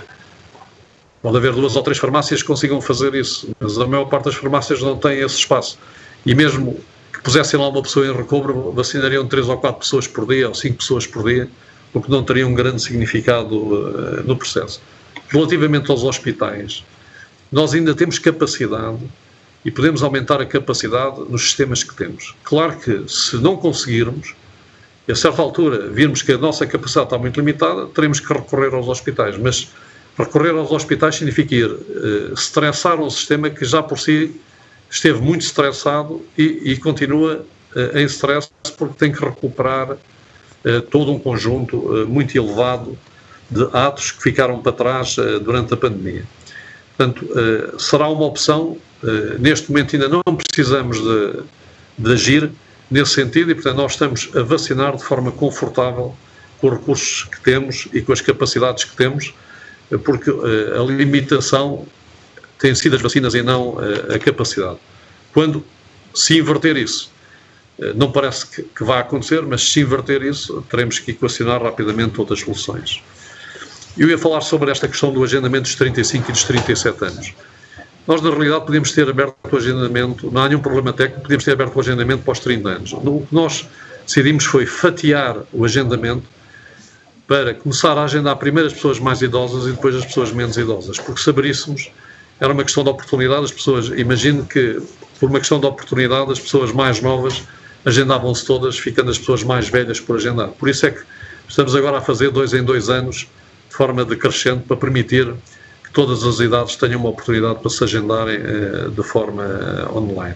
pode haver 2 ou 3 farmácias que consigam fazer isso, mas a maior parte das farmácias não tem esse espaço. E mesmo que pusessem lá uma pessoa em recobro, vacinariam 3 ou 4 pessoas por dia, ou 5 pessoas por dia, o que não teria um grande significado no processo. Relativamente aos hospitais, nós ainda temos capacidade e podemos aumentar a capacidade nos sistemas que temos. Claro que, se não conseguirmos, e a certa altura virmos que a nossa capacidade está muito limitada, teremos que recorrer aos hospitais. Mas recorrer aos hospitais significa estressar um sistema que já por si esteve muito estressado e continua em stress porque tem que recuperar todo um conjunto muito elevado de atos que ficaram para trás durante a pandemia. Portanto, será uma opção. Neste momento ainda não precisamos de agir nesse sentido e, portanto, nós estamos a vacinar de forma confortável com os recursos que temos e com as capacidades que temos, porque a limitação tem sido as vacinas e não a capacidade. Quando se inverter isso, não parece que vai acontecer, mas se inverter isso, teremos que equacionar rapidamente outras soluções. Eu ia falar sobre esta questão do agendamento dos 35 e dos 37 anos. Nós, na realidade, podíamos ter aberto o agendamento, não há nenhum problema técnico, podíamos ter aberto o agendamento para os 30 anos. O que nós decidimos foi fatiar o agendamento para começar a agendar primeiro as pessoas mais idosas e depois as pessoas menos idosas, porque se abríssemos, era uma questão de oportunidade, as pessoas, imagino que por uma questão de oportunidade, as pessoas mais novas agendavam-se todas, ficando as pessoas mais velhas por agendar. Por isso é que estamos agora a fazer 2 em 2 anos, de forma decrescente, para permitir que todas as idades tenham uma oportunidade para se agendarem de forma online.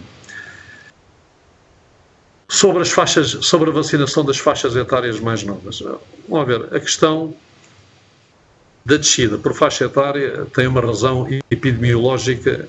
Sobre a vacinação das faixas etárias mais novas, vamos ver, a questão da descida por faixa etária tem uma razão epidemiológica,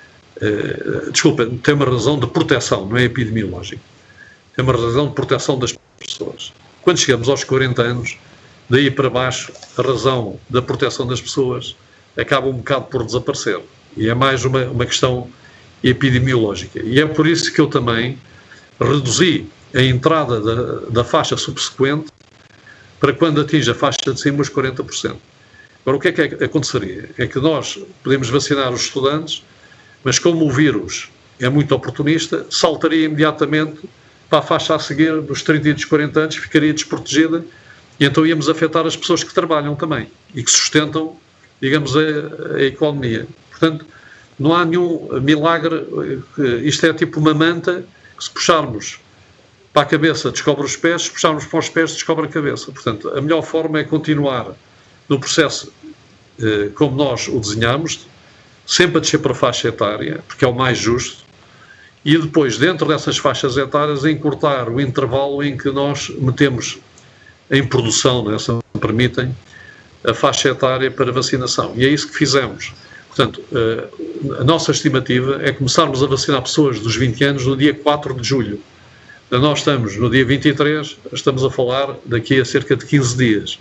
tem uma razão de proteção, não é epidemiológica, tem uma razão de proteção das pessoas. Quando chegamos aos 40 anos, daí para baixo, a razão da proteção das pessoas acaba um bocado por desaparecer. E é mais uma questão epidemiológica. E é por isso que eu também reduzi a entrada da faixa subsequente para quando atinge a faixa de cima os 40%. Agora, o que é que aconteceria? É que nós podemos vacinar os estudantes, mas como o vírus é muito oportunista, saltaria imediatamente para a faixa a seguir dos 30 e dos 40 anos, ficaria desprotegida, e então íamos afetar as pessoas que trabalham também e que sustentam, digamos, a economia. Portanto, não há nenhum milagre, isto é tipo uma manta, que se puxarmos para a cabeça descobre os pés, se puxarmos para os pés descobre a cabeça. Portanto, a melhor forma é continuar no processo como nós o desenhamos, sempre a descer para a faixa etária, porque é o mais justo, e depois, dentro dessas faixas etárias, encurtar o intervalo em que nós metemos em produção, né, se me permitem, a faixa etária para vacinação. E é isso que fizemos. Portanto, a nossa estimativa é começarmos a vacinar pessoas dos 20 anos no dia 4 de julho. Nós estamos no dia 23, estamos a falar daqui a cerca de 15 dias.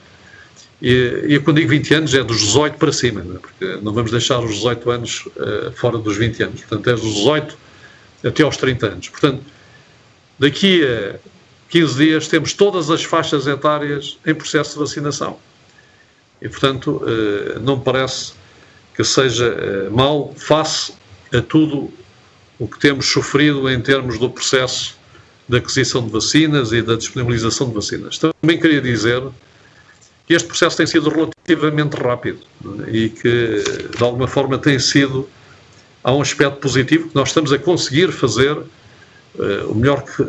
E quando digo 20 anos é dos 18 para cima, não é? Porque não vamos deixar os 18 anos fora dos 20 anos. Portanto, é dos 18 até aos 30 anos. Portanto, daqui a 15 dias temos todas as faixas etárias em processo de vacinação. E, portanto, não me parece que seja mau face a tudo o que temos sofrido em termos do processo de aquisição de vacinas e da disponibilização de vacinas. Também queria dizer que este processo tem sido relativamente rápido, não é? E que, de alguma forma, há um aspecto positivo, que nós estamos a conseguir fazer o melhor que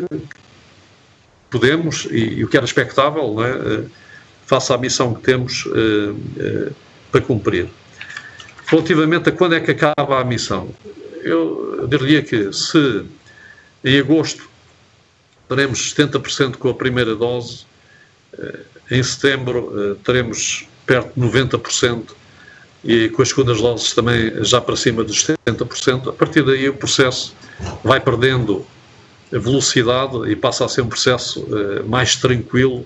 podemos e o que era expectável, não é? Face à missão que temos para cumprir. Relativamente a quando é que acaba a missão, eu diria que se em agosto teremos 70% com a primeira dose, em setembro teremos perto de 90% e com as segundas doses também já para cima dos 70%. A partir daí o processo vai perdendo velocidade e passa a ser um processo mais tranquilo.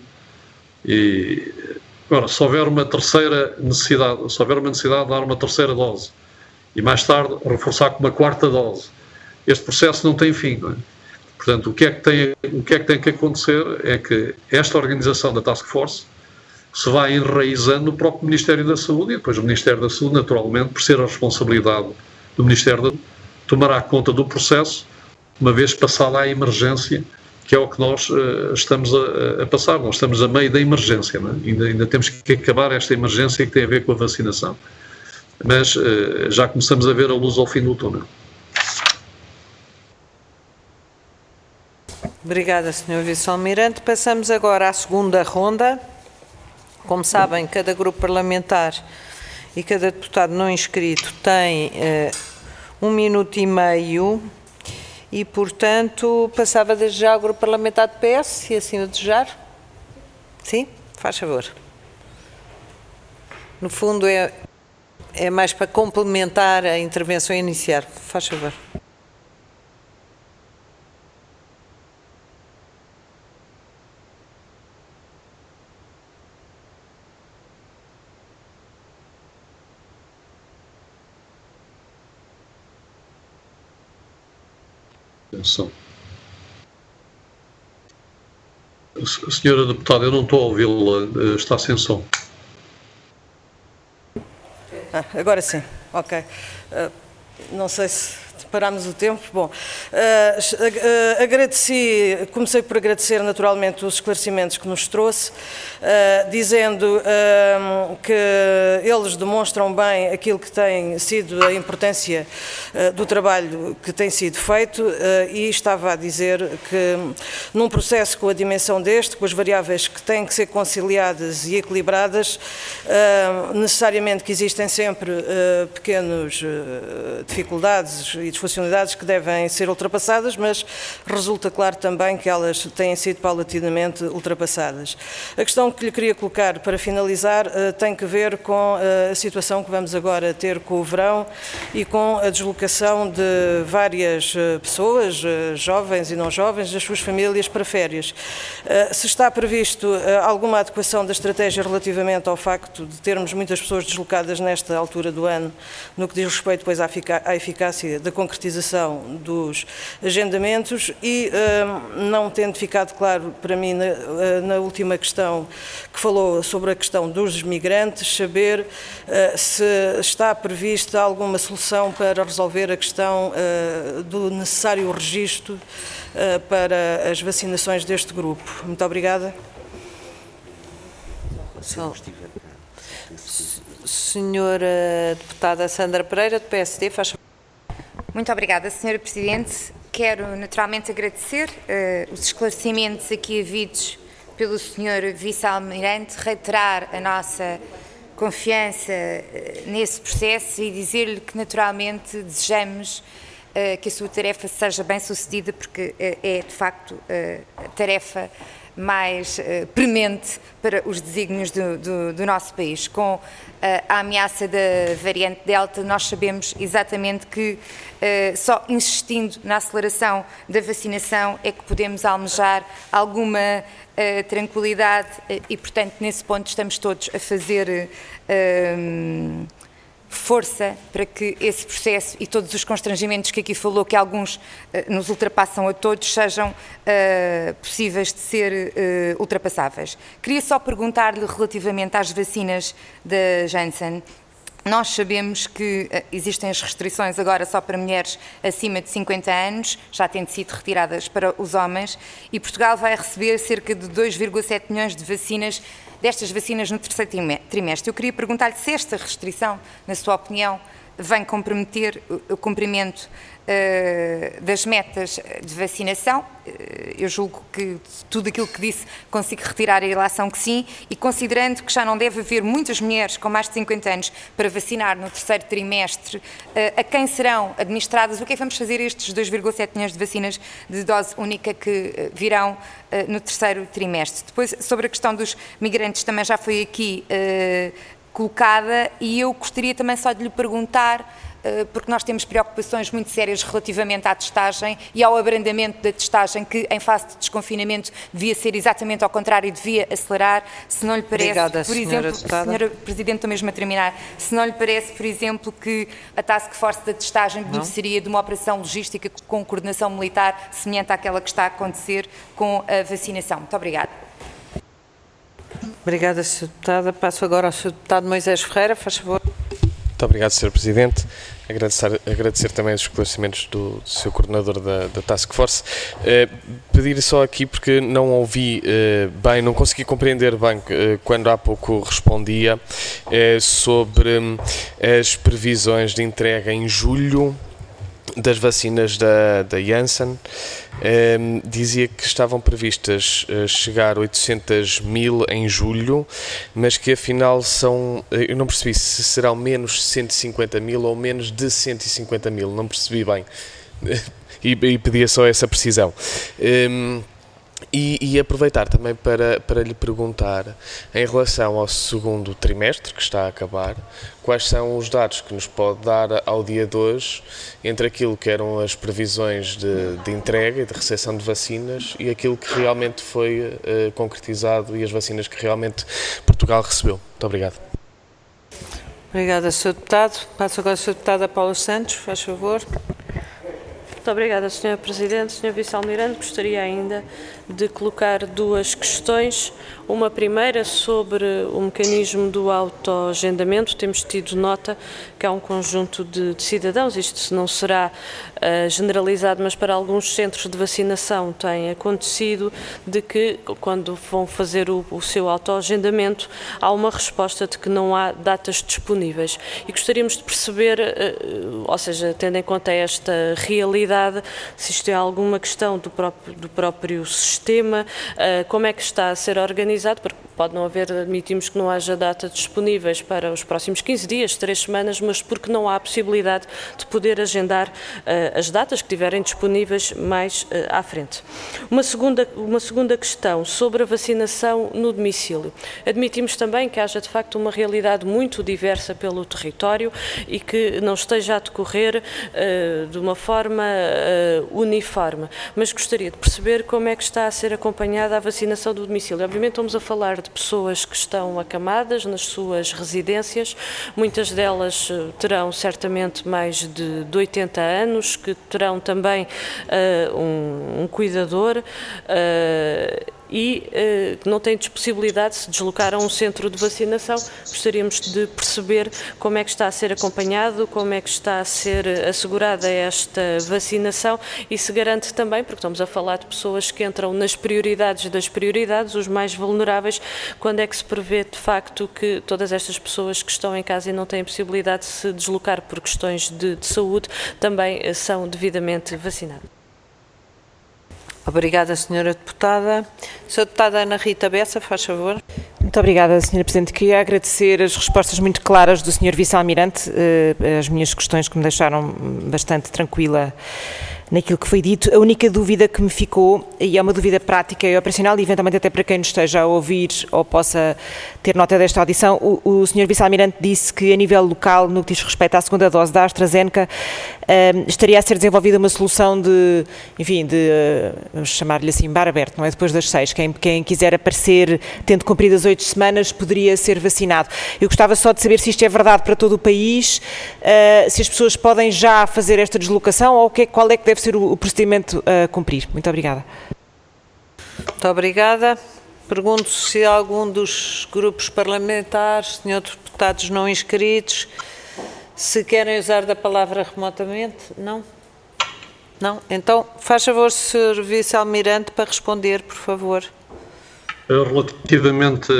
E agora, se houver uma necessidade de dar uma terceira dose e mais tarde reforçar com uma quarta dose, este processo não tem fim, não é? Portanto, o que é que tem que acontecer é que esta organização da Task Force se vai enraizando no próprio Ministério da Saúde e depois o Ministério da Saúde, naturalmente, por ser a responsabilidade do Ministério da Saúde, tomará conta do processo, uma vez passada a emergência, que é o que nós estamos a passar. Nós estamos a meio da emergência, não é? Ainda temos que acabar esta emergência que tem a ver com a vacinação. Mas já começamos a ver a luz ao fim do túnel. Obrigada, Sr. Vice-Almirante. Passamos agora à segunda ronda. Como sabem, cada grupo parlamentar e cada deputado não inscrito tem 1 minuto e meio e, portanto, passava desde já ao Grupo Parlamentar do PS, se assim o desejar. Sim? Faz favor. No fundo, é mais para complementar a intervenção e iniciar. Faz favor. Atenção. Senhora deputada, eu não estou a ouvi-la, está sem som. Agora sim, ok. Não sei se parámos o tempo. Bom, comecei por agradecer naturalmente os esclarecimentos que nos trouxe, dizendo que eles demonstram bem aquilo que tem sido a importância do trabalho que tem sido feito, e estava a dizer que num processo com a dimensão deste, com as variáveis que têm que ser conciliadas e equilibradas, necessariamente que existem sempre pequenas dificuldades e disfuncionalidades que devem ser ultrapassadas, mas resulta claro também que elas têm sido paulatinamente ultrapassadas. A questão que lhe queria colocar para finalizar tem que ver com a situação que vamos agora ter com o verão e com a deslocação de várias pessoas, jovens e não jovens, das suas famílias para férias. Se está previsto alguma adequação da estratégia relativamente ao facto de termos muitas pessoas deslocadas nesta altura do ano, no que diz respeito depois à eficácia da concretização dos agendamentos, e não tendo ficado claro para mim na última questão que falou sobre a questão dos migrantes, saber se está prevista alguma solução para resolver a questão do necessário registro para as vacinações deste grupo. Muito obrigada. Senhora deputada Sandra Pereira, do PSD, faz favor. Muito obrigada, Sra. Presidente. Quero naturalmente agradecer os esclarecimentos aqui havidos pelo Sr. Vice-Almirante, reiterar a nossa confiança nesse processo e dizer-lhe que naturalmente desejamos que a sua tarefa seja bem sucedida, porque é de facto a tarefa mais premente para os desígnios do nosso país. Com a ameaça da variante Delta, nós sabemos exatamente que só insistindo na aceleração da vacinação é que podemos almejar alguma tranquilidade e, portanto, nesse ponto estamos todos a fazer força para que esse processo e todos os constrangimentos que aqui falou, que alguns nos ultrapassam a todos, sejam possíveis de ser ultrapassáveis. Queria só perguntar-lhe relativamente às vacinas da Janssen. Nós sabemos que existem as restrições agora só para mulheres acima de 50 anos, já tendo sido retiradas para os homens, e Portugal vai receber cerca de 2,7 milhões de vacinas, destas vacinas no terceiro trimestre. Eu queria perguntar-lhe se esta restrição, na sua opinião, vem comprometer o cumprimento das metas de vacinação. Eu julgo que tudo aquilo que disse consigo retirar a ilação que sim, e considerando que já não deve haver muitas mulheres com mais de 50 anos para vacinar no terceiro trimestre, a quem serão administradas, o que é que vamos fazer estes 2,7 milhões de vacinas de dose única que virão no terceiro trimestre? Depois, sobre a questão dos migrantes, também já foi aqui colocada, e eu gostaria também só de lhe perguntar, porque nós temos preocupações muito sérias relativamente à testagem e ao abrandamento da testagem, que em fase de desconfinamento devia ser exatamente ao contrário e devia acelerar. Se não lhe parece, obrigada, por exemplo, Senhora Presidente, estou mesmo a terminar, se não lhe parece, por exemplo, que a Task Force da testagem beneficiaria de uma operação logística com coordenação militar semelhante àquela que está a acontecer com a vacinação. Muito obrigada. Obrigada, Sra. Deputada. Passo agora ao Sr. Deputado Moisés Ferreira, faz favor. Muito obrigado, Sr. Presidente. Agradecer também os esclarecimentos do Sr. Coordenador da Task Force. Pedir só aqui, porque não ouvi bem, não consegui compreender bem quando há pouco respondia sobre as previsões de entrega em julho das vacinas da Janssen. Dizia que estavam previstas chegar a 800 mil em julho, mas que afinal são, eu não percebi se serão menos 150 mil ou menos de 150 mil, não percebi bem. e pedia só essa precisão. E aproveitar também para lhe perguntar, em relação ao segundo trimestre, que está a acabar, quais são os dados que nos pode dar ao dia de hoje entre aquilo que eram as previsões de entrega e de recepção de vacinas e aquilo que realmente foi concretizado e as vacinas que realmente Portugal recebeu. Muito obrigado. Obrigada, Sr. Deputado. Passo agora à Sra. Deputada Paula Santos, faz favor. Muito obrigada, Sr. Presidente. Sr. Vice-Almirante, gostaria ainda de colocar duas questões. Uma primeira sobre o mecanismo do autoagendamento. Temos tido nota que há um conjunto de cidadãos, isto não será generalizado, mas para alguns centros de vacinação tem acontecido, de que quando vão fazer o seu autoagendamento há uma resposta de que não há datas disponíveis. E gostaríamos de perceber, ou seja, tendo em conta esta realidade, se isto é alguma questão do próprio sistema, como é que está a ser organizado, porque pode não haver, admitimos que não haja datas disponíveis para os próximos 15 dias, 3 semanas, mas porque não há a possibilidade de poder agendar as datas que tiverem disponíveis mais à frente. Uma segunda questão sobre a vacinação no domicílio. Admitimos também que haja de facto uma realidade muito diversa pelo território e que não esteja a decorrer de uma forma uniforme, mas gostaria de perceber como é que está a ser acompanhada a vacinação do domicílio. Obviamente estamos a falar de pessoas que estão acamadas nas suas residências, muitas delas terão certamente mais de 80 anos, que terão também um cuidador e não têm possibilidade de se deslocar a um centro de vacinação. Gostaríamos de perceber como é que está a ser acompanhado, como é que está a ser assegurada esta vacinação e se garante também, porque estamos a falar de pessoas que entram nas prioridades das prioridades, os mais vulneráveis, quando é que se prevê de facto que todas estas pessoas que estão em casa e não têm possibilidade de se deslocar por questões de saúde também são devidamente vacinadas. Obrigada, Sra. Deputada. Sra. Deputada Ana Rita Bessa, faz favor. Muito obrigada, Sra. Presidente. Queria agradecer as respostas muito claras do Sr. Vice-Almirante, as minhas questões que me deixaram bastante tranquila naquilo que foi dito. A única dúvida que me ficou, e é uma dúvida prática e operacional, e eventualmente até para quem nos esteja a ouvir ou possa ter nota desta audição, o Sr. Vice-Almirante disse que a nível local, no que diz respeito à segunda dose da AstraZeneca, estaria a ser desenvolvida uma solução de, enfim, vamos chamar-lhe assim, bar aberto, não é? Depois das 6, quem quiser aparecer, tendo cumprido as 8 semanas, poderia ser vacinado. Eu gostava só de saber se isto é verdade para todo o país, se as pessoas podem já fazer esta deslocação ou qual é que deve ser o procedimento a cumprir. Muito obrigada. Muito obrigada. Pergunto se algum dos grupos parlamentares, senhores deputados não inscritos, se querem usar da palavra remotamente. Não? Não? Então, faz favor, Sr. Vice-Almirante, para responder, por favor. Relativamente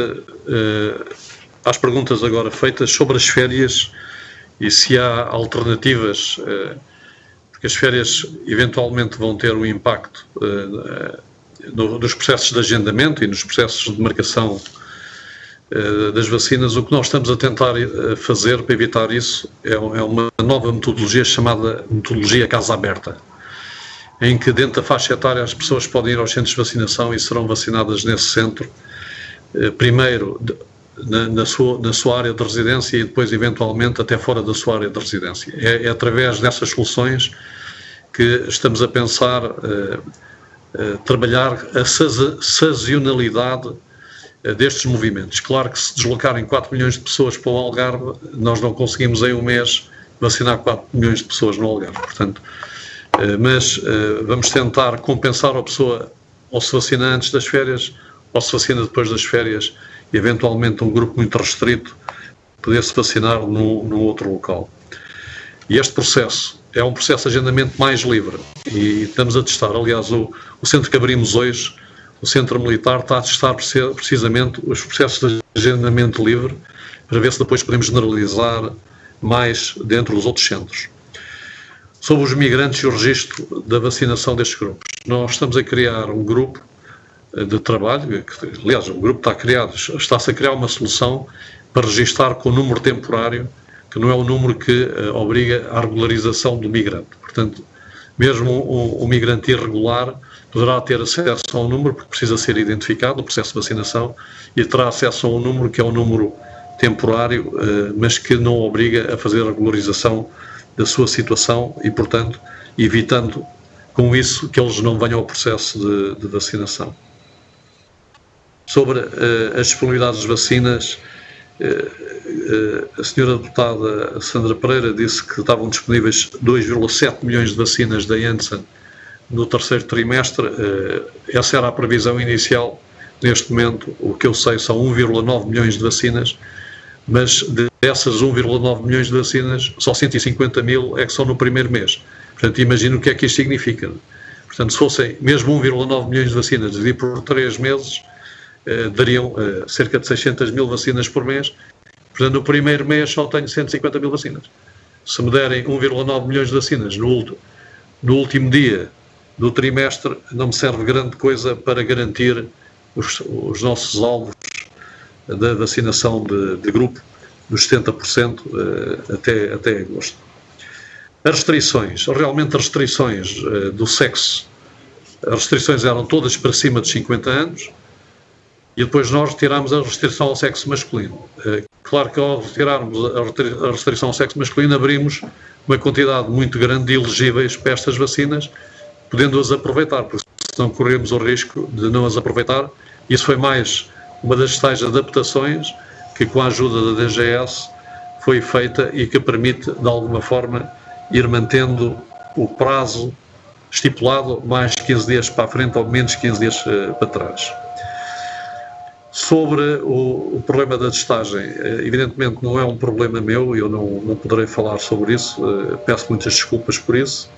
às perguntas agora feitas sobre as férias e se há alternativas, porque as férias eventualmente vão ter um impacto nos processos de agendamento e nos processos de marcação das vacinas, o que nós estamos a tentar fazer para evitar isso é uma nova metodologia chamada metodologia casa aberta, em que dentro da faixa etária as pessoas podem ir aos centros de vacinação e serão vacinadas nesse centro, primeiro na sua área de residência e depois eventualmente até fora da sua área de residência. É através dessas soluções que estamos a pensar trabalhar a sazonalidade destes movimentos. Claro que se deslocarem 4 milhões de pessoas para o Algarve, nós não conseguimos em um mês vacinar 4 milhões de pessoas no Algarve, portanto, mas vamos tentar compensar a pessoa ou se vacina antes das férias ou se vacina depois das férias e eventualmente um grupo muito restrito poder-se vacinar num outro local. E este processo é um processo de agendamento mais livre e estamos a testar, aliás, o centro que abrimos hoje, o Centro Militar, está a testar precisamente os processos de agendamento livre para ver se depois podemos generalizar mais dentro dos outros centros. Sobre os migrantes e o registro da vacinação destes grupos, nós estamos a criar um grupo de trabalho, aliás, o grupo está-se a criar uma solução para registar com o número temporário, que não é o número que obriga à regularização do migrante. Portanto, Mesmo um migrante irregular poderá ter acesso a um número, porque precisa ser identificado no processo de vacinação, e terá acesso a um número que é um número temporário, mas que não obriga a fazer a regularização da sua situação e, portanto, evitando com isso que eles não venham ao processo de vacinação. Sobre as disponibilidades de vacinas, a senhora deputada Sandra Pereira disse que estavam disponíveis 2,7 milhões de vacinas da Janssen no terceiro trimestre. Essa era a previsão inicial. Neste momento, o que eu sei são 1,9 milhões de vacinas, mas dessas 1,9 milhões de vacinas, só 150 mil é que são no primeiro mês. Portanto, imagino o que é que isto significa. Portanto, se fossem mesmo 1,9 milhões de vacinas dividido por 3 meses, dariam cerca de 600 mil vacinas por mês. Portanto, no primeiro mês só tenho 150 mil vacinas. Se me derem 1,9 milhões de vacinas no último dia do trimestre, não me serve grande coisa para garantir os nossos alvos da vacinação de grupo dos 70% até agosto. As restrições, realmente as restrições do sexo, as restrições eram todas para cima de 50 anos, e depois nós retirámos a restrição ao sexo masculino. Claro que ao retirarmos a restrição ao sexo masculino, abrimos uma quantidade muito grande de elegíveis para estas vacinas, podendo-as aproveitar, porque senão corremos o risco de não as aproveitar. Isso foi mais uma das tais adaptações que, com a ajuda da DGS, foi feita e que permite, de alguma forma, ir mantendo o prazo estipulado mais 15 dias para a frente ou menos 15 dias para trás. Sobre o problema da testagem, evidentemente não é um problema meu, eu não poderei falar sobre isso, peço muitas desculpas por isso.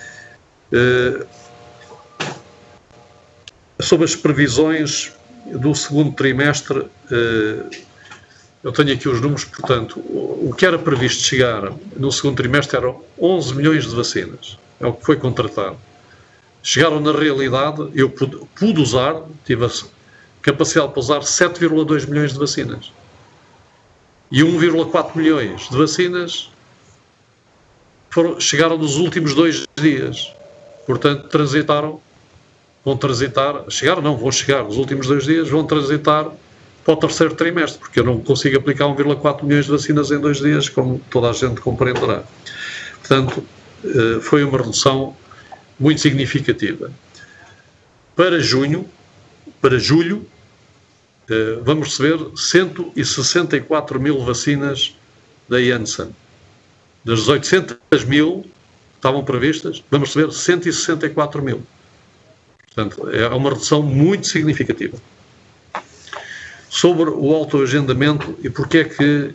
Sobre as previsões do segundo trimestre, eu tenho aqui os números, portanto, o que era previsto chegar no segundo trimestre eram 11 milhões de vacinas, é o que foi contratado. Chegaram na realidade, eu pude usar, tive a capacidade para usar 7,2 milhões de vacinas. E 1,4 milhões de vacinas chegaram nos últimos 2 dias. Portanto, vão chegar nos últimos 2 dias, vão transitar para o terceiro trimestre, porque eu não consigo aplicar 1,4 milhões de vacinas em 2 dias, como toda a gente compreenderá. Portanto, foi uma redução muito significativa. Para julho, vamos receber 164 mil vacinas da Janssen. Das 800 mil que estavam previstas, vamos receber 164 mil. Portanto, é uma redução muito significativa. Sobre o autoagendamento e porque é que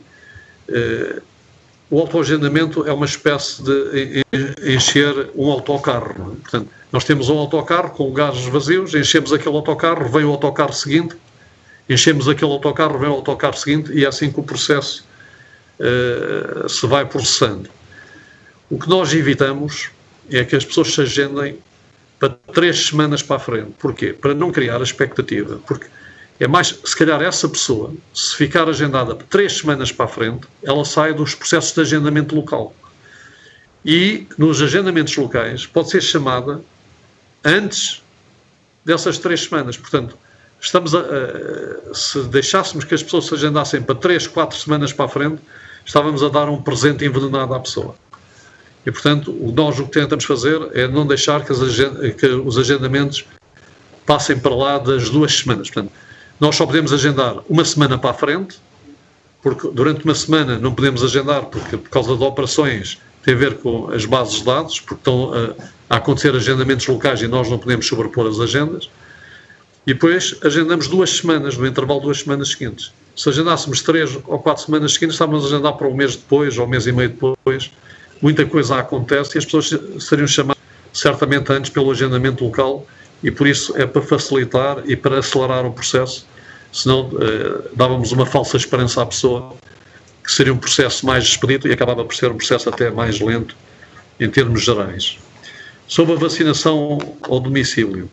o autoagendamento é uma espécie de encher um autocarro. Não é? Portanto, nós temos um autocarro com lugares vazios, enchemos aquele autocarro, vem o autocarro seguinte, enchemos aquele autocarro, vem o autocarro seguinte, e é assim que o processo se vai processando. O que nós evitamos é que as pessoas se agendem para 3 semanas para a frente. Porquê? Para não criar a expectativa. Porque é mais, se calhar essa pessoa, se ficar agendada para 3 semanas para a frente, ela sai dos processos de agendamento local. E nos agendamentos locais pode ser chamada antes dessas 3 semanas. Portanto, se deixássemos que as pessoas se agendassem para 3, 4 semanas para a frente, estávamos a dar um presente envenenado à pessoa. E, portanto, nós o que tentamos fazer é não deixar que os agendamentos passem para lá das 2 semanas. Portanto, nós só podemos agendar uma semana para a frente, porque durante uma semana não podemos agendar, porque por causa de operações tem a ver com as bases de dados, porque estão a acontecer agendamentos locais e nós não podemos sobrepor as agendas. E depois agendamos 2 semanas, no intervalo de 2 semanas seguintes. Se agendássemos 3 ou 4 semanas seguintes, estávamos a agendar para um mês depois, ou um mês e meio depois. Muita coisa acontece e as pessoas seriam chamadas certamente antes pelo agendamento local, e por isso é para facilitar e para acelerar o processo, senão dávamos uma falsa esperança à pessoa que seria um processo mais expedito e acabava por ser um processo até mais lento em termos gerais. Sobre a vacinação ao domicílio,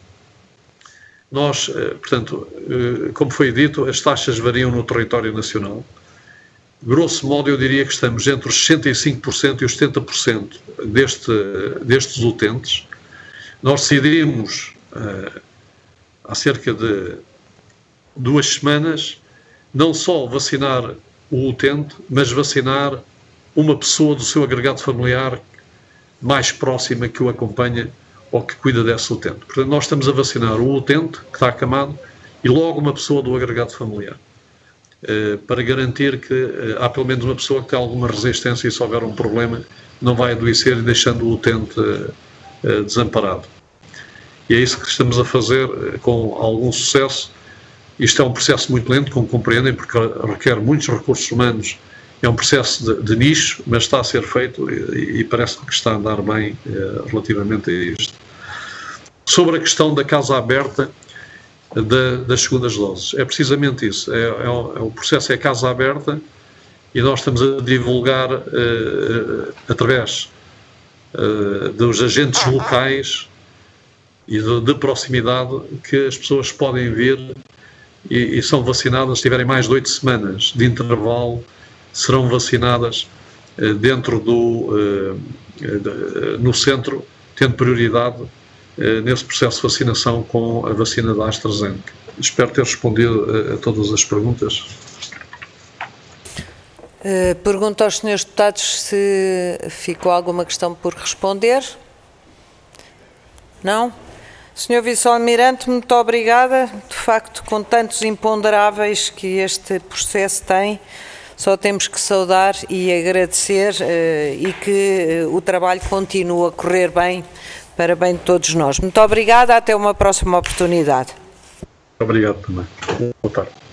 nós, portanto, como foi dito, as taxas variam no território nacional grosso modo, eu diria que estamos entre os 65% e os 70% destes utentes. Nós decidimos, há cerca de 2 semanas, não só vacinar o utente, mas vacinar uma pessoa do seu agregado familiar mais próxima que o acompanha ou que cuida desse utente. Portanto, nós estamos a vacinar o utente, que está acamado, e logo uma pessoa do agregado familiar, para garantir que há pelo menos uma pessoa que tem alguma resistência e se houver um problema não vai adoecer e deixando o utente desamparado. E é isso que estamos a fazer com algum sucesso. Isto é um processo muito lento, como compreendem, porque requer muitos recursos humanos. É um processo de nicho, mas está a ser feito e parece-me que está a andar bem relativamente a isto. Sobre a questão da casa aberta das segundas doses, é precisamente isso. O processo é casa aberta e nós estamos a divulgar através dos agentes locais e de proximidade que as pessoas podem vir e são vacinadas, se tiverem mais de 8 semanas de intervalo, serão vacinadas dentro no centro, tendo prioridade nesse processo de vacinação com a vacina da AstraZeneca. Espero ter respondido a todas as perguntas. Pergunto aos senhores deputados se ficou alguma questão por responder. Não? Senhor Vice-Almirante, muito obrigada. De facto, com tantos imponderáveis que este processo tem, só temos que saudar e agradecer e que o trabalho continue a correr bem, para bem de todos nós. Muito obrigada, até uma próxima oportunidade. Obrigado também. Boa tarde.